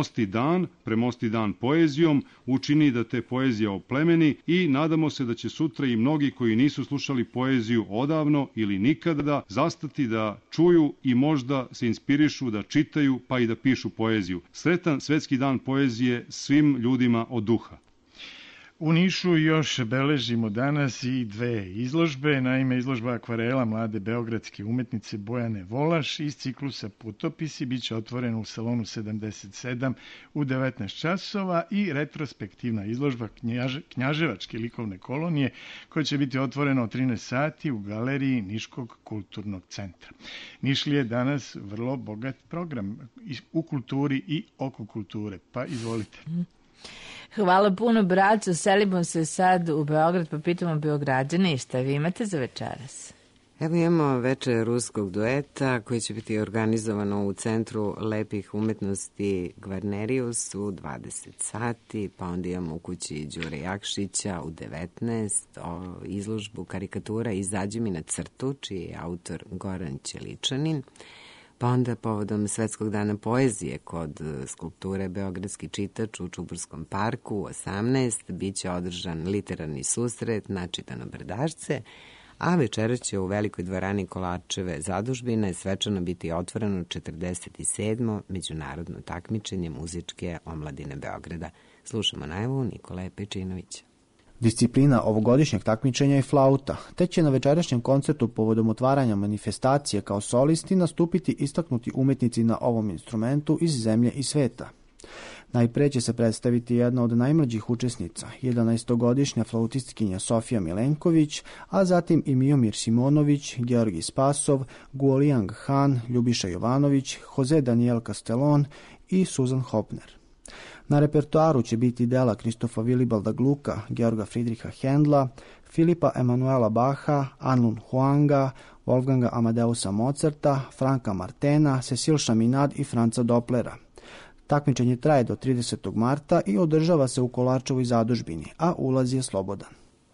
Premosti dan poezijom, učini da te poezija oplemeni i nadamo se da će sutra i mnogi koji nisu slušali poeziju odavno ili nikada zastati da čuju i možda se inspirišu da čitaju pa i da pišu poeziju. Sretan Svetski dan poezije svim ljudima od duha. U Nišu još beležimo danas i dve izložbe. Naime, izložba akvarela mlade beogradske umetnice Bojane Volaš iz ciklusa Putopisi biće otvorena u salonu 77 u 19 časova i retrospektivna izložba Knjaževačke likovne kolonije koja će biti otvorena od 13 sati u galeriji Niškog kulturnog centra. Nišli je danas vrlo bogat program u kulturi i oko kulture. Pa izvolite. Hvala puno, braćo. Selimo se sad u Beograd, pa pitamo Beograđane šta vi imate za večeras. Evo imamo večer ruskog dueta koji će biti organizovano u Centru lepih umetnosti Gvarnerius u 20 sati, pa onda imamo u kući Đure Jakšića u 19, izložbu karikatura Izađi mi na crtu, čiji je autor Goran Ćeličanin. Pa onda povodom Svetskog dana poezije kod skulpture Beogradski čitač u Čuburskom parku u 18 biće održan literarni susret na Čitano brdašce, a večera će u Velikoj dvorani Kolačeve zadužbine svečano biti otvoreno 47. međunarodno takmičenje muzičke omladine Beograda. Slušamo najavu Nikole Pečinovića. Disciplina ovogodišnjeg takmičenja je flauta, te će na večerašnjem koncertu povodom otvaranja manifestacije kao solisti nastupiti istaknuti umetnici na ovom instrumentu iz zemlje i sveta. Najpre će se predstaviti jedna od najmlađih učesnica, 11-godišnja flautistkinja Sofija Milenković, a zatim i Miomir Simonović, Georgi Spasov, Guoliang Han, Ljubiša Jovanović, Jose Daniel Castellon i Susan Hopner. Na repertoaru će biti dela Kristofa Vilibalda Gluka, Georga Friedricha Hendla, Filipa Emanuela Bacha, Anlun Huanga, Wolfganga Amadeusa Mozarta, Franka Martena, Cecil Chaminade i Franca Dopplera. Takmičenje traje do 30. marta i održava se u Kolarčevoj zadužbini, a ulaz je slobodan.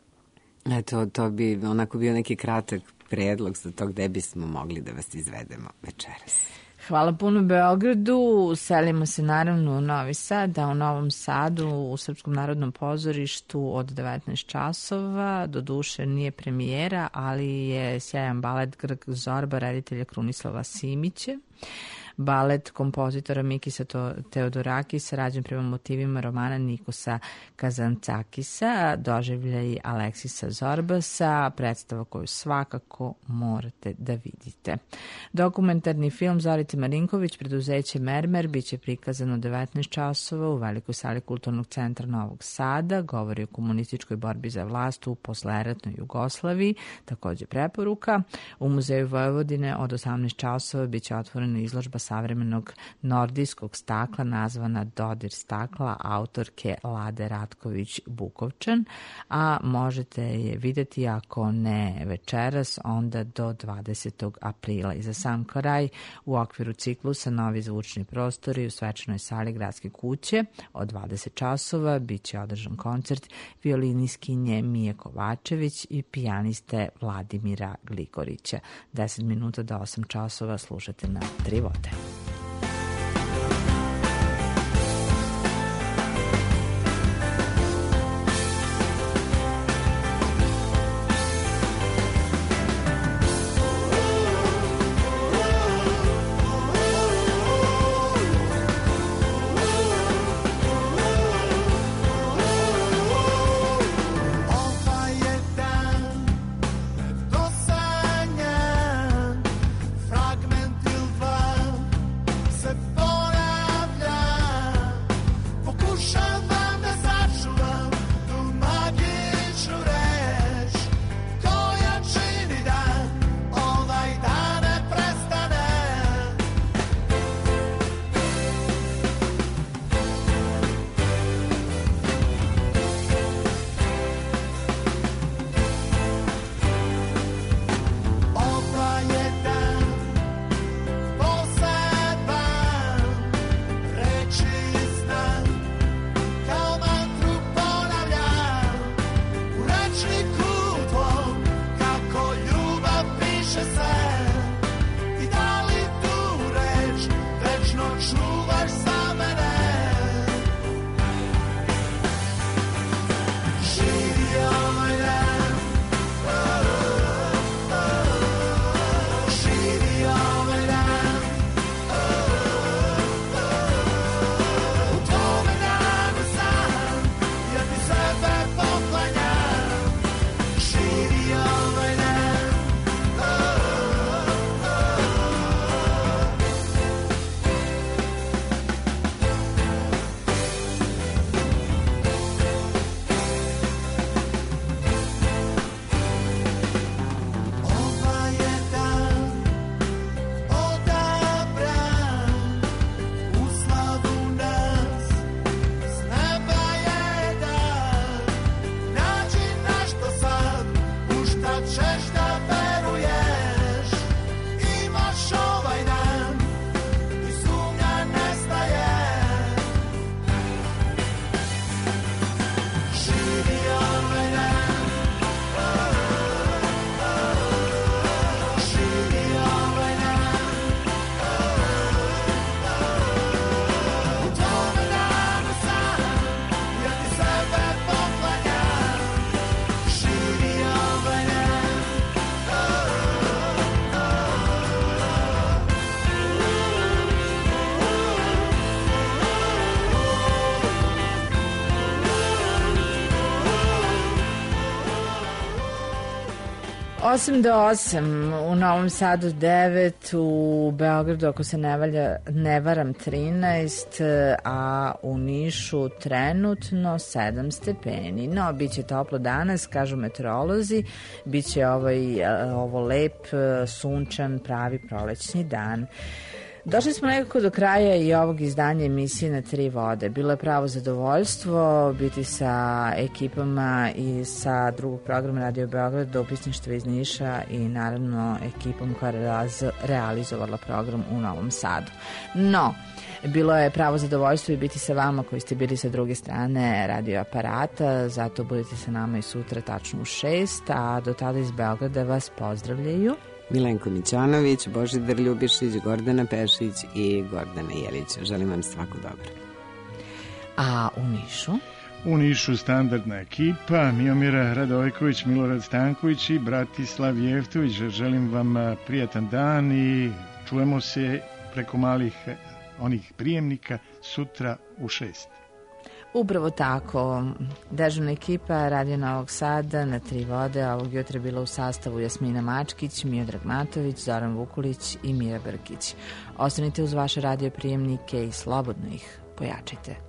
Eto, to bi onako bio neki kratak predlog za to gde bismo mogli da vas izvedemo večeras. Hvala puno Beogradu. Selimo se naravno u Novi Sad, a u Novom Sadu u Srpskom narodnom pozorištu od 19 časova. Doduše nije premijera, ali je sjajan balet Grk Zorba reditelja Krunislava Simića. Balet kompozitora Mikisa Teodorakisa, rađen prema motivima romana Nikosa Kazancakisa, doživljaj Aleksisa Zorbasa, predstava koju svakako morate da vidite. Dokumentarni film Zorice Marinković, preduzeće Mermer, biće prikazano 19 časova u Velikoj sali Kulturnog centra Novog Sada, govori o komunističkoj borbi za vlast u posleratnoj Jugoslaviji, takođe preporuka. U Muzeju Vojvodine od 18 časova biće otvorena izložba savremenog nordijskog stakla nazvana Dodir stakla autorke Lade Ratković-Bukovčan, a možete je videti ako ne večeras, onda do 20. aprila. I za sam kraj, u okviru ciklusa Novi zvučni prostori u svečanoj sali Gradske kuće od 20 časova biće održan koncert violiniskinje Mije Kovačević i pijaniste Vladimira Glikorića. 10 minuta do 8 časova slušate na Tri vode. Fragment il dva 8 do 8, u Novom Sadu 9, u Beogradu, ako se ne varam, 13, a u Nišu trenutno 7 stepeni. No, bit će toplo danas, kažu meteorolozi, bit će ovo lep, sunčan, pravi prolećni dan. Došli smo nekako do kraja i ovog izdanja emisije Na tri vode. Bilo je pravo zadovoljstvo biti sa ekipama i sa drugog programa Radio Beograd, dopisništva iz Niša i naravno ekipom koja je realizovala program u Novom Sadu. No, bilo je pravo zadovoljstvo i biti sa vama koji ste bili sa druge strane radio aparata, zato budete sa nama i sutra tačno u 6, a do tada iz Beograda vas pozdravljaju Milenko Mićanović, Božidar Ljubišić, Gordana Pešić i Gordana Jelić. Želim vam svako dobro. A u Nišu? U Nišu standardna ekipa, Miomira Radojković, Milorad Stanković i Bratislav Jeftović. Želim vam prijatan dan i čujemo se preko malih onih prijemnika sutra u 6. Upravo tako, dežurna ekipa Radio Novog Sada na tri vode ovog jutra bila u sastavu Jasmina Mačkić, Miodrag Matović, Zoran Vukulić i Mira Brkić. Ostanite uz vaše radio prijemnike i slobodno ih pojačajte.